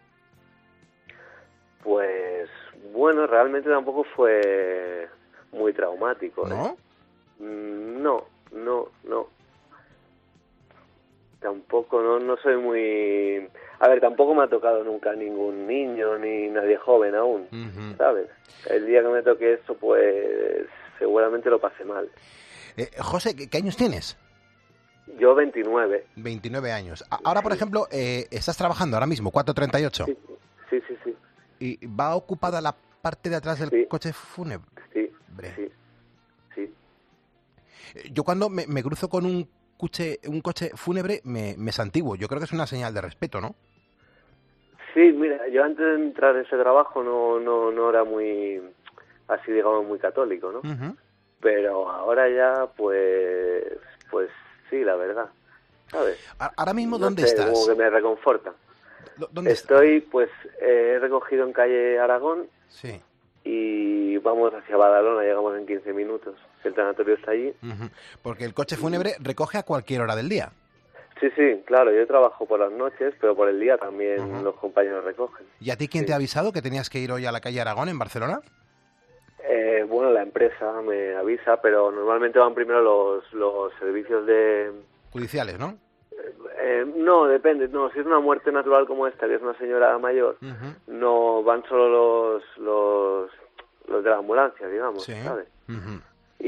Pues bueno, realmente tampoco fue muy traumático. ¿eh? ¿No? Mm, No, no, no. Tampoco, no, no soy muy... A ver, tampoco me ha tocado nunca ningún niño ni nadie joven aún, Ujú. ¿sabes? El día que me toque eso, pues seguramente lo pasé mal. Eh, José, ¿qué, qué años tienes? Yo veintinueve. veintinueve años. A- Ahora, por ejemplo, eh, estás trabajando ahora mismo, cuatro treinta y ocho. Sí, sí, sí, sí. ¿Y va ocupada la parte de atrás del Sí. coche fúnebre? Sí, sí, sí. Eh, Yo cuando me, me cruzo con un coche, un coche fúnebre me, me santiguo. Yo creo que es una señal de respeto, ¿no? Sí, mira, yo antes de entrar en ese trabajo no, no, no era muy, así digamos, muy católico, ¿no? Uh-huh. Pero ahora ya, pues, pues sí, la verdad, ¿sabes? Ahora mismo, no ¿dónde sé, estás? Como que me reconforta. ¿Dónde Estoy, pues, eh, he recogido en calle Aragón. Sí. Y vamos hacia Badalona, llegamos en quince minutos. El tanatorio está allí. Uh-huh. Porque el coche fúnebre recoge a cualquier hora del día. Sí, sí, claro, yo trabajo por las noches, pero por el día también Uh-huh. los compañeros recogen. ¿Y a ti quién Sí. te ha avisado que tenías que ir hoy a la calle Aragón en Barcelona? Eh, bueno, la empresa me avisa, pero normalmente van primero los, los servicios de... Judiciales, ¿no? Eh, no, depende. No, si es una muerte natural como esta, que es una señora mayor, Uh-huh. no van solo los, los, los de la ambulancia, digamos, Sí. ¿sabes? Uh-huh.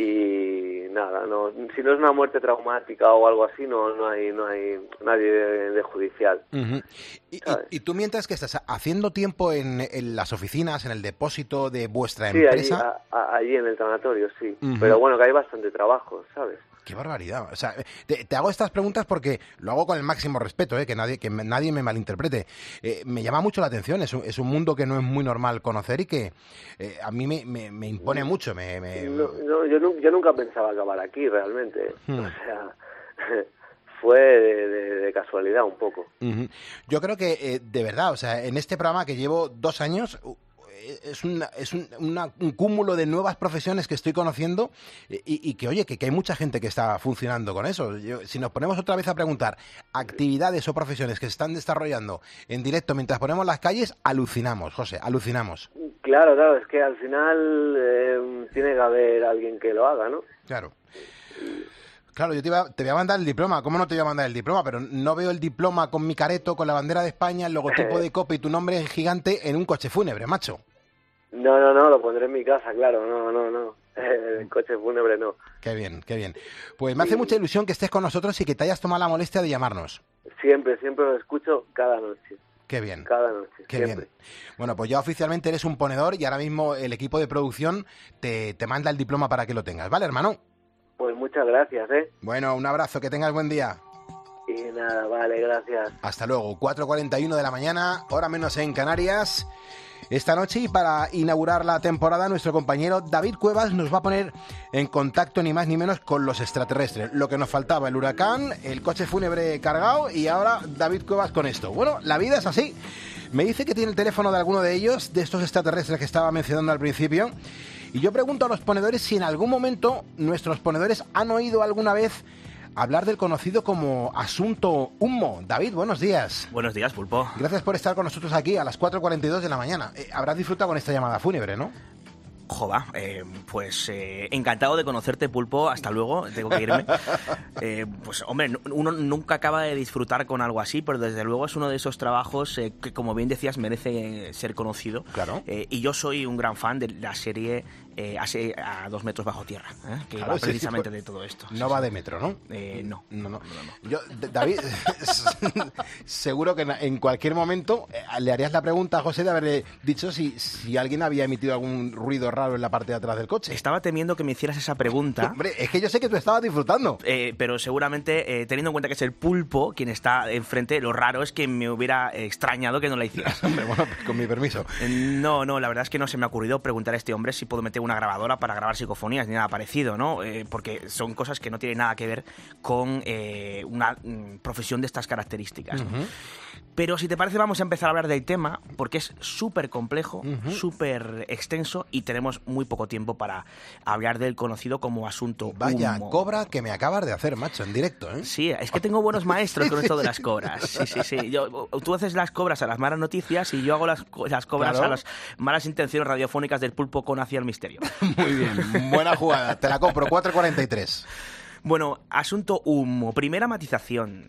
Y nada, no, si no es una muerte traumática o algo así, no, no hay, no hay nadie de, de judicial. Uh-huh. Y, y, y tú mientras que estás haciendo tiempo en, en las oficinas, en el depósito de vuestra Sí, allí, empresa... a- a- allí en el tanatorio, sí. Ujú. Pero bueno, que hay bastante trabajo, ¿sabes? ¡Qué barbaridad! O sea, te, te hago estas preguntas porque lo hago con el máximo respeto, ¿eh? que nadie que me- nadie me malinterprete. Eh, me llama mucho la atención, es un, es un mundo que no es muy normal conocer y que eh, a mí me, me, me impone mucho. Me, me- No, no, yo, nu- yo nunca pensaba acabar aquí, realmente. Hmm. O sea, fue de, de- de casualidad un poco. Ujú. Yo creo que, eh, de verdad, o sea, en este programa que llevo dos años, u- es, una- es un, una- un cúmulo de nuevas profesiones que estoy conociendo y, y que, oye, que, que hay mucha gente que está funcionando con eso. Yo- si nos ponemos otra vez a preguntar actividades o profesiones que se están desarrollando en directo mientras ponemos las calles, alucinamos, José, alucinamos. Claro, claro, es que al final eh, tiene que haber alguien que lo haga, ¿no? Claro. Claro, yo te, iba, te voy a mandar el diploma. ¿Cómo no te voy a mandar el diploma? Pero no veo el diploma con mi careto, con la bandera de España, el logotipo de COPE y tu nombre en gigante en un coche fúnebre, macho. No, no, no, lo pondré en mi casa, claro, no, no, no. El coche fúnebre no. Qué bien, qué bien. Pues me hace mucha ilusión que estés con nosotros y que te hayas tomado la molestia de llamarnos. Siempre, siempre lo escucho cada noche. Qué bien. Cada noche, Qué siempre. bien. Bueno, pues ya oficialmente eres un ponedor y ahora mismo el equipo de producción te, te manda el diploma para que lo tengas, ¿vale, hermano? Pues muchas gracias, ¿eh? Bueno, un abrazo, que tengas buen día. Y nada, vale, gracias. Hasta luego, cuatro cuarenta y uno de la mañana, hora menos en Canarias. Esta noche, y para inaugurar la temporada, nuestro compañero David Cuevas nos va a poner en contacto ni más ni menos con los extraterrestres. Lo que nos faltaba, el huracán, el coche fúnebre cargado y ahora David Cuevas con esto. Bueno, la vida es así. Me dice que tiene el teléfono de alguno de ellos, de estos extraterrestres que estaba mencionando al principio. Y yo pregunto a los ponedores si en algún momento nuestros ponedores han oído alguna vez hablar del conocido como asunto Humo. David, buenos días. Buenos días, Pulpo. Gracias por estar con nosotros aquí a las cuatro cuarenta y dos de la mañana. Eh, habrás disfrutado con esta llamada fúnebre, ¿no? Jova, eh, pues eh, encantado de conocerte, Pulpo. Hasta luego, tengo que irme. Eh, pues hombre, no- uno nunca acaba de disfrutar con algo así, pero desde luego es uno de esos trabajos eh, que, como bien decías, merece eh, ser conocido. Claro. Eh, y yo soy un gran fan de la serie eh, a, se- a dos metros bajo tierra, ¿eh? que Claro, va sí, precisamente pues, de todo esto. No va de metro, ¿no? Eh, no. No, no. Yo, D- David, seguro que en- en cualquier momento eh, le harías la pregunta a José de haberle dicho si, si alguien había emitido algún ruido raro en la parte de atrás del coche. Estaba temiendo que me hicieras esa pregunta. Hombre, es que yo sé que tú estabas disfrutando. Eh, pero seguramente, eh, teniendo en cuenta que es el Pulpo quien está enfrente, lo raro es que me hubiera extrañado que no la hicieras. Hombre, bueno, pues con mi permiso. Eh, No, no, la verdad es que no se me ha ocurrido preguntar a este hombre si puedo meter una grabadora para grabar psicofonías ni nada parecido, ¿no? Eh, porque son cosas que no tienen nada que ver con eh, una mm, profesión de estas características, ¿no? Ujú. Pero si te parece vamos a empezar a hablar del tema porque es súper complejo, Ujú. súper extenso y tenemos muy poco tiempo para hablar del conocido como asunto Vaya Humo. cobra que me acabas de hacer, macho, en directo, ¿eh? Sí, es que tengo buenos maestros con esto de las cobras. Sí, sí, sí. Yo, tú haces las cobras a las malas noticias y yo hago las, co- las cobras Claro. a las malas intenciones radiofónicas del Pulpo con Hacia el Misterio. Muy bien, buena jugada, te la compro, cuatro cuarenta y tres. Bueno, asunto Humo. Primera matización.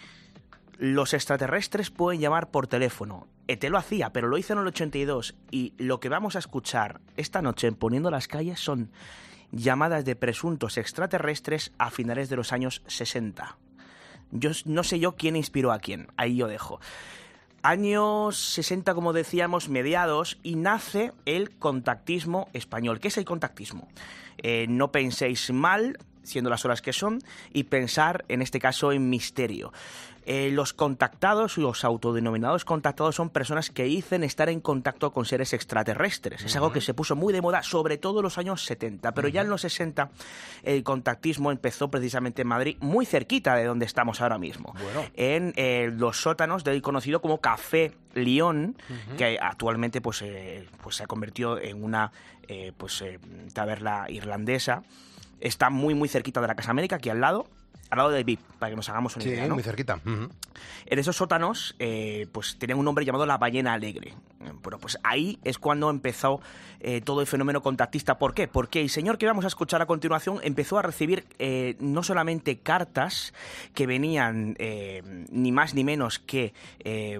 Los extraterrestres pueden llamar por teléfono. E T lo hacía, pero lo hizo en el ochenta y dos. Y lo que vamos a escuchar esta noche en Poniendo las Calles son llamadas de presuntos extraterrestres a finales de los años sesenta. Yo no sé yo quién inspiró a quién, ahí yo dejo. Años sesenta, como decíamos, mediados, y nace el contactismo español. ¿Qué es el contactismo? Eh, no penséis mal, siendo las horas que son, y pensar, en este caso, en misterio. Eh, los contactados, los autodenominados contactados, son personas que dicen estar en contacto con seres extraterrestres. Uh-huh. Es algo que se puso muy de moda, sobre todo en los años setenta, pero uh-huh. ya en los sesenta el contactismo empezó precisamente en Madrid, muy cerquita de donde estamos ahora mismo, bueno. en eh, los sótanos del conocido como Café León, uh-huh. que actualmente pues, eh, pues se ha convertido en una eh, pues, eh, taberna irlandesa. Está muy muy cerquita de la Casa América, aquí al lado. Al lado del V I P, para que nos hagamos una sí, idea, ¿no? muy cerquita. Uh-huh. En esos sótanos, eh, pues tenían un nombre llamado la Ballena Alegre. Bueno, pues ahí es cuando empezó eh, todo el fenómeno contactista. ¿Por qué? Porque el señor que vamos a escuchar a continuación empezó a recibir eh, no solamente cartas que venían eh, ni más ni menos que eh,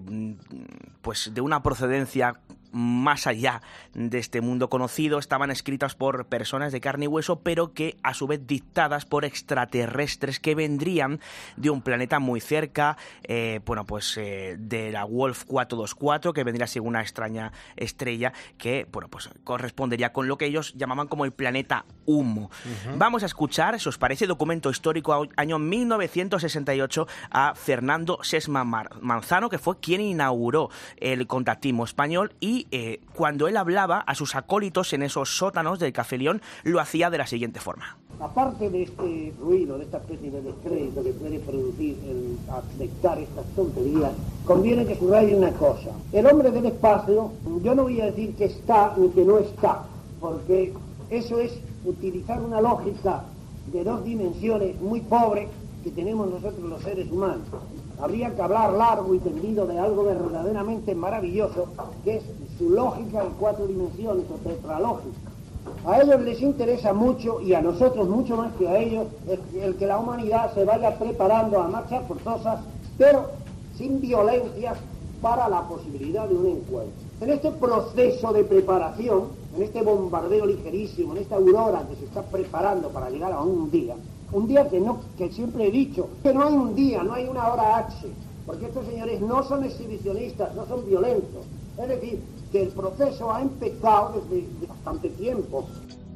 pues de una procedencia más allá de este mundo conocido, estaban escritas por personas de carne y hueso, pero que a su vez dictadas por extraterrestres que vendrían de un planeta muy cerca, eh, bueno, pues eh, de la Wolf cuatro dos cuatro, que vendría a ser una extraña estrella que, bueno, pues correspondería con lo que ellos llamaban como el planeta Humo. Uh-huh. Vamos a escuchar, si os parece, documento histórico año mil novecientos sesenta y ocho a Fernando Sesma Manzano, que fue quien inauguró el contactismo español, y Eh, cuando él hablaba a sus acólitos en esos sótanos del Café León, lo hacía de la siguiente forma. Aparte de este ruido, de esta especie de descrédito que puede producir el aceptar estas tonterías, conviene que subraye una cosa. El hombre del espacio, yo no voy a decir que está ni que no está, porque eso es utilizar una lógica de dos dimensiones muy pobre que tenemos nosotros los seres humanos. Habría que hablar largo y tendido de algo verdaderamente maravilloso, que es su lógica en cuatro dimensiones o tetralógica. A ellos les interesa mucho, y a nosotros mucho más que a ellos, el, el que la humanidad se vaya preparando a marchas forzosas, pero sin violencias, para la posibilidad de un encuentro. En este proceso de preparación, en este bombardeo ligerísimo, en esta aurora que se está preparando para llegar a un día, un día que no, que siempre he dicho, que no hay un día, no hay una hora H, porque estos señores no son exhibicionistas, no son violentos. Es decir, que el proceso ha empezado desde bastante tiempo.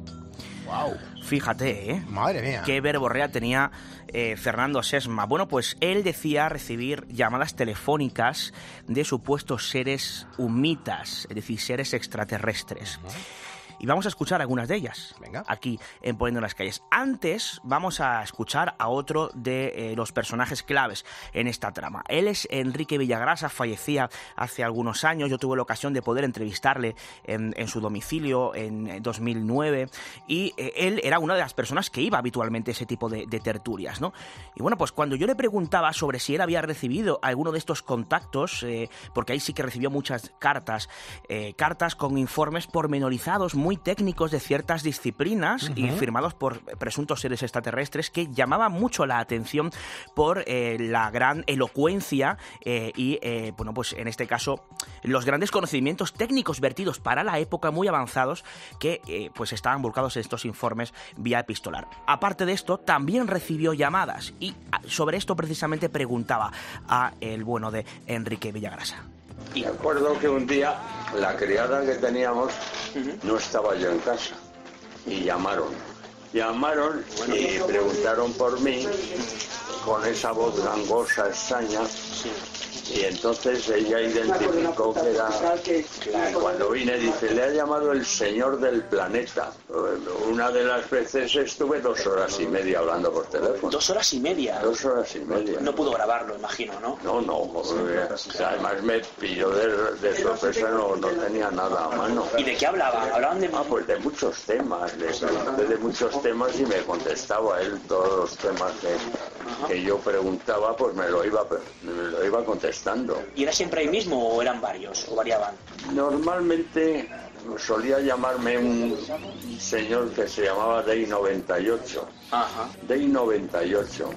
Wow. Fíjate, ¿eh? Madre mía. Qué verborrea tenía eh, Fernando Sesma. Bueno, pues él decía recibir llamadas telefónicas de supuestos seres humitas, es decir, seres extraterrestres. Uh-huh. Y vamos a escuchar algunas de ellas. Venga. Aquí en Poniendo las Calles. Antes vamos a escuchar a otro de eh, los personajes claves en esta trama. Él es Enrique Villagrasa, fallecía hace algunos años. Yo tuve la ocasión de poder entrevistarle en, en su domicilio en dos mil nueve, y eh, él era una de las personas que iba habitualmente a ese tipo de, de tertulias, ¿no? Y bueno, pues cuando yo le preguntaba sobre si él había recibido alguno de estos contactos, eh, porque ahí sí que recibió muchas cartas, eh, cartas con informes pormenorizados, muy muy técnicos de ciertas disciplinas, uh-huh. y firmados por presuntos seres extraterrestres, que llamaban mucho la atención por eh, la gran elocuencia eh, y, eh, bueno, pues en este caso, los grandes conocimientos técnicos vertidos para la época, muy avanzados, que eh, pues estaban volcados en estos informes vía epistolar. Aparte de esto, también recibió llamadas, y sobre esto precisamente preguntaba a el bueno de Enrique Villagrasa. Me acuerdo que un día la criada que teníamos no estaba yo en casa y llamaron. Llamaron y preguntaron por mí con esa voz gangosa, extraña. Y entonces ella identificó que era... Y cuando vine dice, le ha llamado el señor del planeta. Una de las veces estuve dos horas y media hablando por teléfono. ¿Dos horas y media? Dos horas y media. No pudo grabarlo, imagino, ¿no? No, no. Porque además me pilló de, de sorpresa, no, no tenía nada a mano. ¿Y de qué hablaban? ¿Hablaban de...? Ah, pues de muchos temas. Le pregunté de muchos temas y me contestaba él todos los temas que, que yo preguntaba, pues me lo iba, me lo iba contestando. ¿Y era siempre ahí mismo o eran varios o variaban? Normalmente solía llamarme un señor que se llamaba Day noventa y ocho. Ajá. Day noventa y ocho.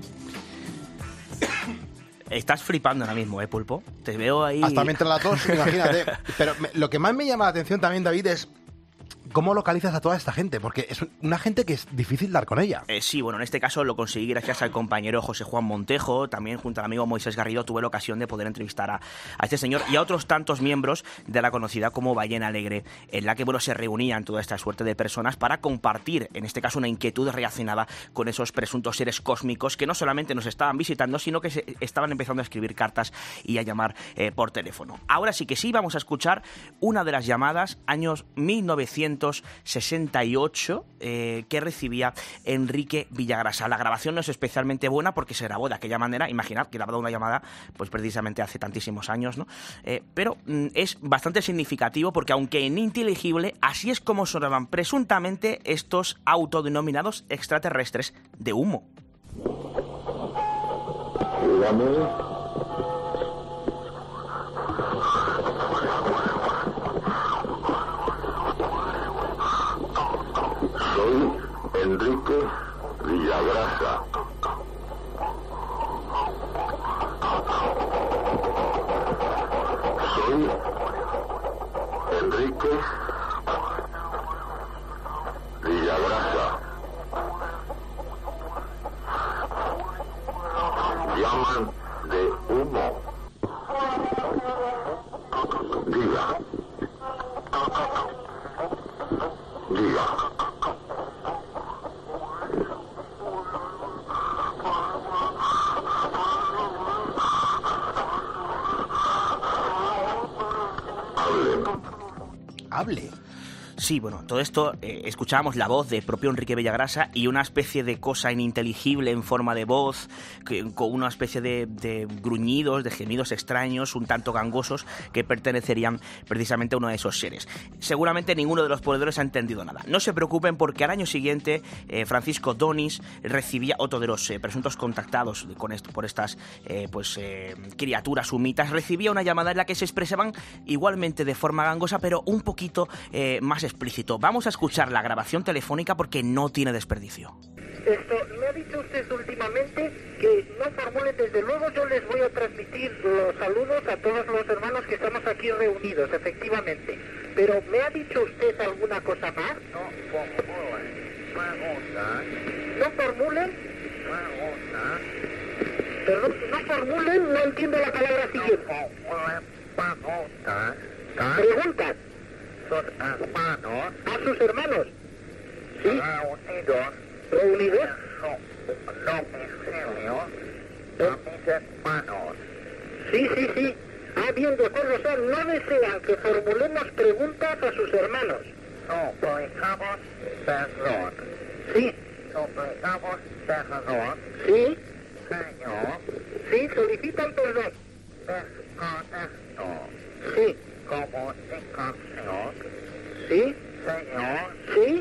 Estás flipando ahora mismo, ¿eh, Pulpo? Te veo ahí... Hasta mientras la tos, imagínate. Pero me, lo que más me llama la atención también, David, es... ¿cómo localizas a toda esta gente? Porque es una gente que es difícil dar con ella. Eh, sí, bueno, en este caso lo conseguí gracias al compañero José Juan Montejo. También junto al amigo Moisés Garrido tuve la ocasión de poder entrevistar a, a este señor y a otros tantos miembros de la conocida como Ballena Alegre, en la que, bueno, se reunían toda esta suerte de personas para compartir, en este caso, una inquietud relacionada con esos presuntos seres cósmicos que no solamente nos estaban visitando, sino que se estaban empezando a escribir cartas y a llamar eh, por teléfono. Ahora sí que sí, vamos a escuchar una de las llamadas, años mil novecientos sesenta y ocho, eh, que recibía Enrique Villagrasa. La grabación no es especialmente buena porque se grabó de aquella manera. Imaginad que grabado una llamada pues precisamente hace tantísimos años, ¿no? Eh, pero mm, es bastante significativo porque, aunque ininteligible, así es como sonaban presuntamente estos autodenominados extraterrestres de humo. Dígame. Soy Enrique Villagrasa. Soy Enrique Villagrasa. Llaman de humo. Diga. Diga. Hable. Sí, bueno, todo esto, eh, escuchábamos la voz del propio Enrique Villagrasa y una especie de cosa ininteligible en forma de voz, que, con una especie de, de gruñidos, de gemidos extraños, un tanto gangosos, que pertenecerían precisamente a uno de esos seres. Seguramente ninguno de los poderes ha entendido nada. No se preocupen, porque al año siguiente eh, Francisco Donis recibía, otro de los eh, presuntos contactados con esto, por estas eh, pues eh, criaturas humitas, recibía una llamada en la que se expresaban igualmente de forma gangosa, pero un poquito eh, más explícito. Vamos a escuchar la grabación telefónica porque no tiene desperdicio. Esto, me ha dicho usted últimamente que no formulen, desde luego yo les voy a transmitir los saludos a todos los hermanos que estamos aquí reunidos, efectivamente. Pero ¿me ha dicho usted alguna cosa más? No formulen. ¿No formulen? Perdón, no formulen, no entiendo la palabra siguiente. Preguntas. Sus hermanos. A sus hermanos. Sí. Reunidos. Reunidos. Domicilio. A mis hermanos. Sí, sí, sí. Ah, bien, de acuerdo. O sea, no desean que formulemos preguntas a sus hermanos. Suplicamos perdón. Sí. Suplicamos perdón. Sí. Señor. Sí, solicitan perdón. Desconecto. Sí. Comunicación. Sí. Señor. Sí.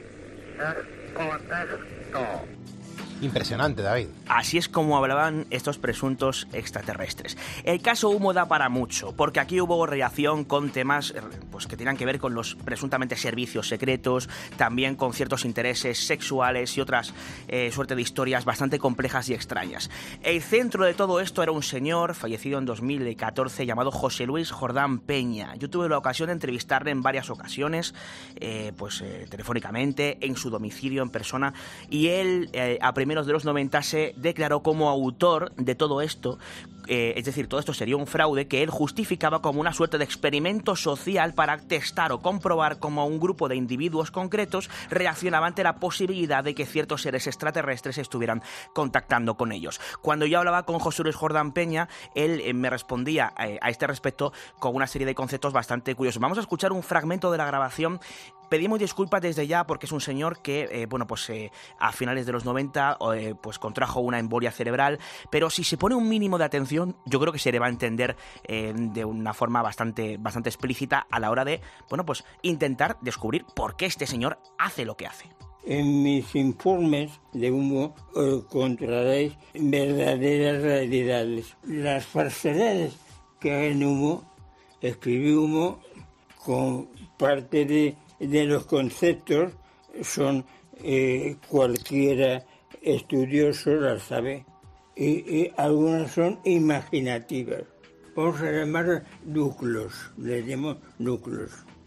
Desconecto. Impresionante, David. Así es como hablaban estos presuntos extraterrestres. El caso humo da para mucho, porque aquí hubo relación con temas pues, que tenían que ver con los presuntamente servicios secretos, también con ciertos intereses sexuales y otras eh, suerte de historias bastante complejas y extrañas. El centro de todo esto era un señor fallecido en dos mil catorce llamado José Luis Jordán Peña. Yo tuve la ocasión de entrevistarle en varias ocasiones, eh, pues eh, telefónicamente, en su domicilio, en persona, y él eh, a primeros de los noventa se declaró como autor de todo esto, eh, es decir, todo esto sería un fraude que él justificaba como una suerte de experimento social para testar o comprobar cómo un grupo de individuos concretos reaccionaba ante la posibilidad de que ciertos seres extraterrestres estuvieran contactando con ellos. Cuando yo hablaba con José Luis Jordán Peña, él eh, me respondía eh, a este respecto con una serie de conceptos bastante curiosos. Vamos a escuchar un fragmento de la grabación. Pedimos disculpas desde ya porque es un señor que, eh, bueno, pues eh, a finales de los noventa eh, pues contrajo una embolia cerebral, pero si se pone un mínimo de atención, yo creo que se le va a entender eh, de una forma bastante, bastante explícita a la hora de, bueno, pues intentar descubrir por qué este señor hace lo que hace. En mis informes de humo encontraréis verdaderas realidades. Las falsedades que hay en humo, escribí humo con parte de de los conceptos son eh, cualquiera estudioso las sabe y, y algunas son imaginativas. Vamos a llamar núcleos, les llamo núcleos.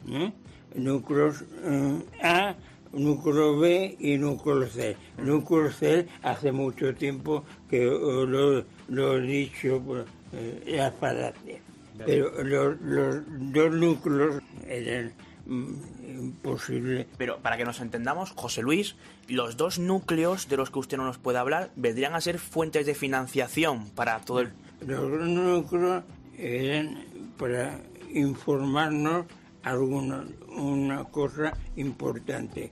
¿eh? Núcleos eh, A, núcleo B y núcleo C. Núcleo C hace mucho tiempo que oh, lo, lo he dicho por eh, la falacia. Pero los, los dos núcleos eran mm, imposibles. Pero para que nos entendamos, José Luis, los dos núcleos de los que usted no nos puede hablar vendrían a ser fuentes de financiación para todo el... Los dos núcleos eran para informarnos alguna una cosa importante.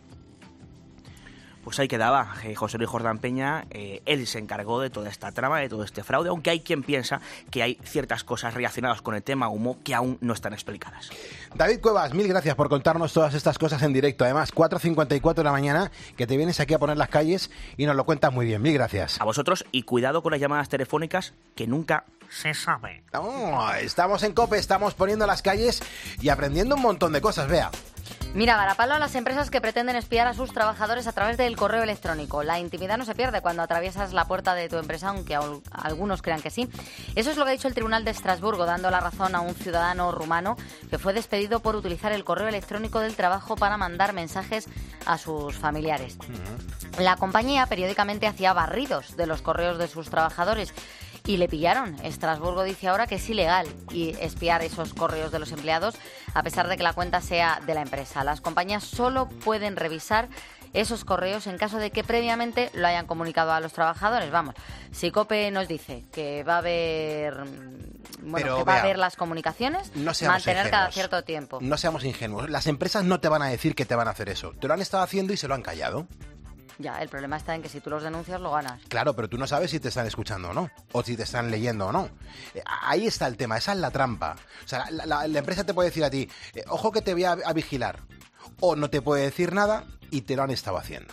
Pues ahí quedaba eh, José Luis Jordán Peña. Eh, él se encargó de toda esta trama, de todo este fraude, aunque hay quien piensa que hay ciertas cosas relacionadas con el tema humo que aún no están explicadas. David Cuevas, mil gracias por contarnos todas estas cosas en directo. Además, cuatro cincuenta y cuatro de la mañana, que te vienes aquí a poner las calles y nos lo cuentas muy bien. Mil gracias. A vosotros, y cuidado con las llamadas telefónicas, que nunca se sabe. Oh, estamos en COPE, estamos poniendo las calles y aprendiendo un montón de cosas, vea. Mira, varapalo a las empresas que pretenden espiar a sus trabajadores a través del correo electrónico. La intimidad no se pierde cuando atraviesas la puerta de tu empresa, aunque algunos crean que sí. Eso es lo que ha dicho el Tribunal de Estrasburgo, dando la razón a un ciudadano rumano que fue despedido por utilizar el correo electrónico del trabajo para mandar mensajes a sus familiares. La compañía periódicamente hacía barridos de los correos de sus trabajadores y le pillaron. Estrasburgo dice ahora que es ilegal y espiar esos correos de los empleados, a pesar de que la cuenta sea de la empresa. Las compañías solo pueden revisar esos correos en caso de que previamente lo hayan comunicado a los trabajadores. Vamos, si COPE nos dice que va a haber, bueno, Pero, que va vea, a haber las comunicaciones, no seamos mantener cada ingenuos. cierto tiempo. No seamos ingenuos. Las empresas no te van a decir que te van a hacer eso. Te lo han estado haciendo y se lo han callado. Ya, el problema está en que si tú los denuncias, lo ganas. Claro, pero tú no sabes si te están escuchando o no, o si te están leyendo o no. Eh, Ahí está el tema, esa es la trampa. O sea, la, la- la empresa te puede decir a ti, eh, ojo que te voy a, a vigilar, o no te puede decir nada y te lo han estado haciendo.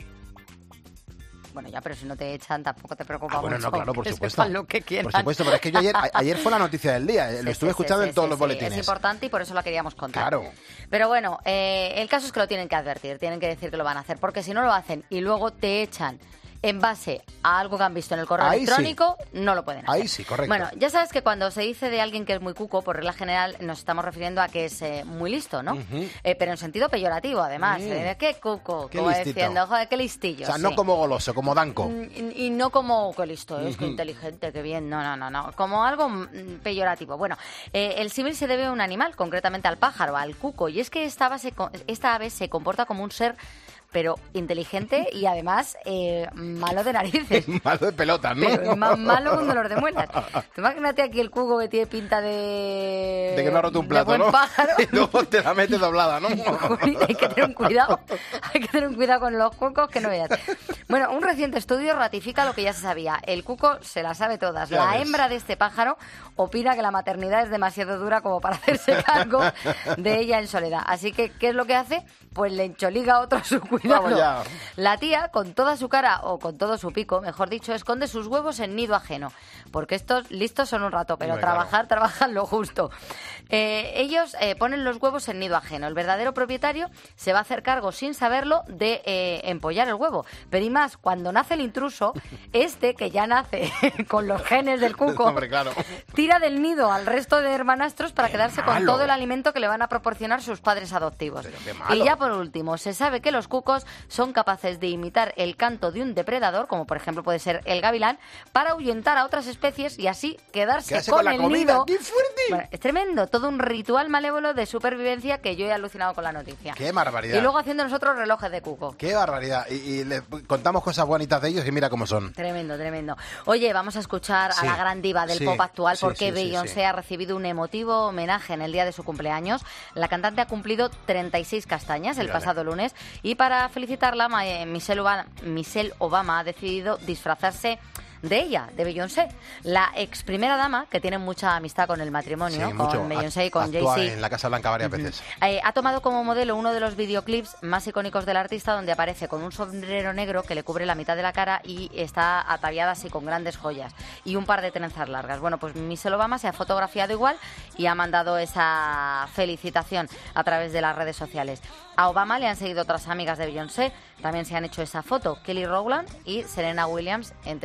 Bueno, ya, pero si no te echan, tampoco te preocupa Ah, bueno, mucho. no, claro, por que supuesto. sepan lo que quieran. Por supuesto, pero es que yo ayer, a- ayer fue la noticia del día, eh, lo Sí, estuve sí, escuchando sí, en todos sí, los sí, boletines. Es importante y por eso lo queríamos contar. Claro. Pero bueno, eh, el caso es que lo tienen que advertir, tienen que decir que lo van a hacer, porque si no lo hacen y luego te echan en base a algo que han visto en el correo Ahí sí. electrónico, no lo pueden hacer. Ahí sí, correcto. Bueno, ya sabes que cuando se dice de alguien que es muy cuco, por regla general nos estamos refiriendo a que es eh, muy listo, ¿no? Ujú. Eh, pero en sentido peyorativo, además. Mm. Eh, ¿Qué cuco? Qué Como listito. diciendo, joder, qué listillo. O sea, no sí. como goloso, como danco. Y, y no como que listo, es que Ujú. inteligente, que bien, no, no, no, no, como algo mm, peyorativo. Bueno, eh, el símil se debe a un animal, concretamente al pájaro, al cuco, y es que esta, base, esta ave se comporta como un ser, pero inteligente y además eh, malo de narices. Malo de pelotas, ¿no? Pero es más malo que un dolor de muelas. Tú imagínate aquí el cuco que tiene pinta de... De que no ha roto un de plato, buen ¿no? pájaro. Y luego te la metes doblada, ¿no? Hay que tener un cuidado, hay que tener un cuidado con los cucos que no veas. Bueno, un reciente estudio ratifica lo que ya se sabía. El cuco se la sabe todas. Ya La ves. hembra de este pájaro opina que la maternidad es demasiado dura como para hacerse cargo de ella en soledad. Así que, ¿qué es lo que hace? Pues le encholiga a otro su cuidado. Vamos ya. La tía, con toda su cara, o con todo su pico, mejor dicho, esconde sus huevos en nido ajeno. Porque estos listos son un rato, pero Hombre, claro. trabajar, trabajan lo justo. Eh, ellos eh, ponen los huevos en nido ajeno. El verdadero propietario se va a hacer cargo, sin saberlo, de eh, empollar el huevo. Pero y más, cuando nace el intruso, este, que ya nace con los genes del cuco, Hombre, claro. tira del nido al resto de hermanastros para quedarse con malo. todo el alimento que le van a proporcionar sus padres adoptivos. qué malo. Y ya por último, se sabe que los cucos son capaces de imitar el canto de un depredador, como por ejemplo puede ser el gavilán, para ahuyentar a otras especies y así quedarse, Quedarse con, con la el comida. nido. ¡Qué fuerte! Bueno, es tremendo, todo un ritual malévolo de supervivencia que yo he alucinado con la noticia. Qué barbaridad. Y luego haciendo nosotros relojes de cuco. Qué barbaridad. Y, y le contamos cosas bonitas de ellos y mira cómo son. Tremendo, tremendo. Oye, vamos a escuchar Sí, a la gran diva del sí, pop actual sí, porque sí, sí, Beyoncé sí. ha recibido un emotivo homenaje en el día de su cumpleaños. La cantante ha cumplido treinta y seis castañas el Mírale. pasado lunes y para felicitarla, Ma- eh, Michelle Obama, Michelle Obama ha decidido disfrazarse de ella, de Beyoncé, la ex primera dama, que tiene mucha amistad con el matrimonio, Sí, con mucho. Beyoncé y con Actúa Jay-Z. en la Casa Blanca varias veces. Eh, ha tomado como modelo uno de los videoclips más icónicos del artista, donde aparece con un sombrero negro que le cubre la mitad de la cara y está ataviada así con grandes joyas y un par de trenzas largas. Bueno, pues Michelle Obama se ha fotografiado igual y ha mandado esa felicitación a través de las redes sociales. A Obama le han seguido otras amigas de Beyoncé, también se han hecho esa foto, Kelly Rowland y Serena Williams, entre otras.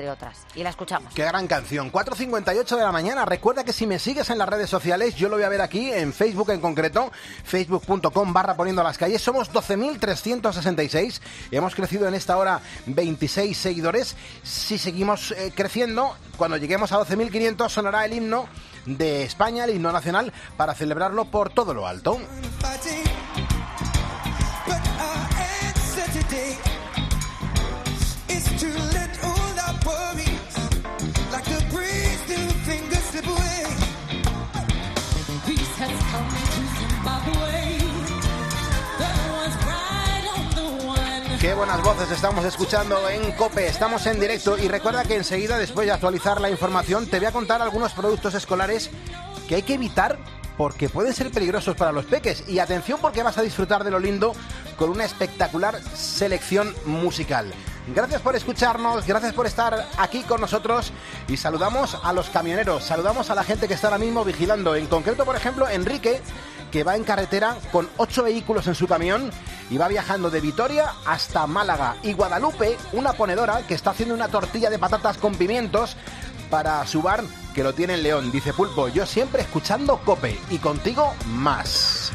y la escuchamos. Qué gran canción. cuatro cincuenta y ocho de la mañana. Recuerda que si me sigues en las redes sociales, yo lo voy a ver aquí, en Facebook en concreto, facebook punto com barra poniendo las calles. Somos doce mil trescientos sesenta y seis. Hemos crecido en esta hora veintiséis seguidores. Si seguimos eh, creciendo, cuando lleguemos a doce mil quinientos sonará el himno de España, el himno nacional, para celebrarlo por todo lo alto. Qué buenas voces estamos escuchando en COPE, estamos en directo y recuerda que enseguida, después de actualizar la información, te voy a contar algunos productos escolares que hay que evitar porque pueden ser peligrosos para los peques. Y atención, porque vas a disfrutar de lo lindo con una espectacular selección musical. Gracias por escucharnos, gracias por estar aquí con nosotros y saludamos a los camioneros, saludamos a la gente que está ahora mismo vigilando. En concreto, por ejemplo, Enrique, que va en carretera con ocho vehículos en su camión y va viajando de Vitoria hasta Málaga. Y Guadalupe, una ponedora que está haciendo una tortilla de patatas con pimientos para su bar, que lo tiene en León. Dice: Pulpo, yo siempre escuchando COPE y contigo más.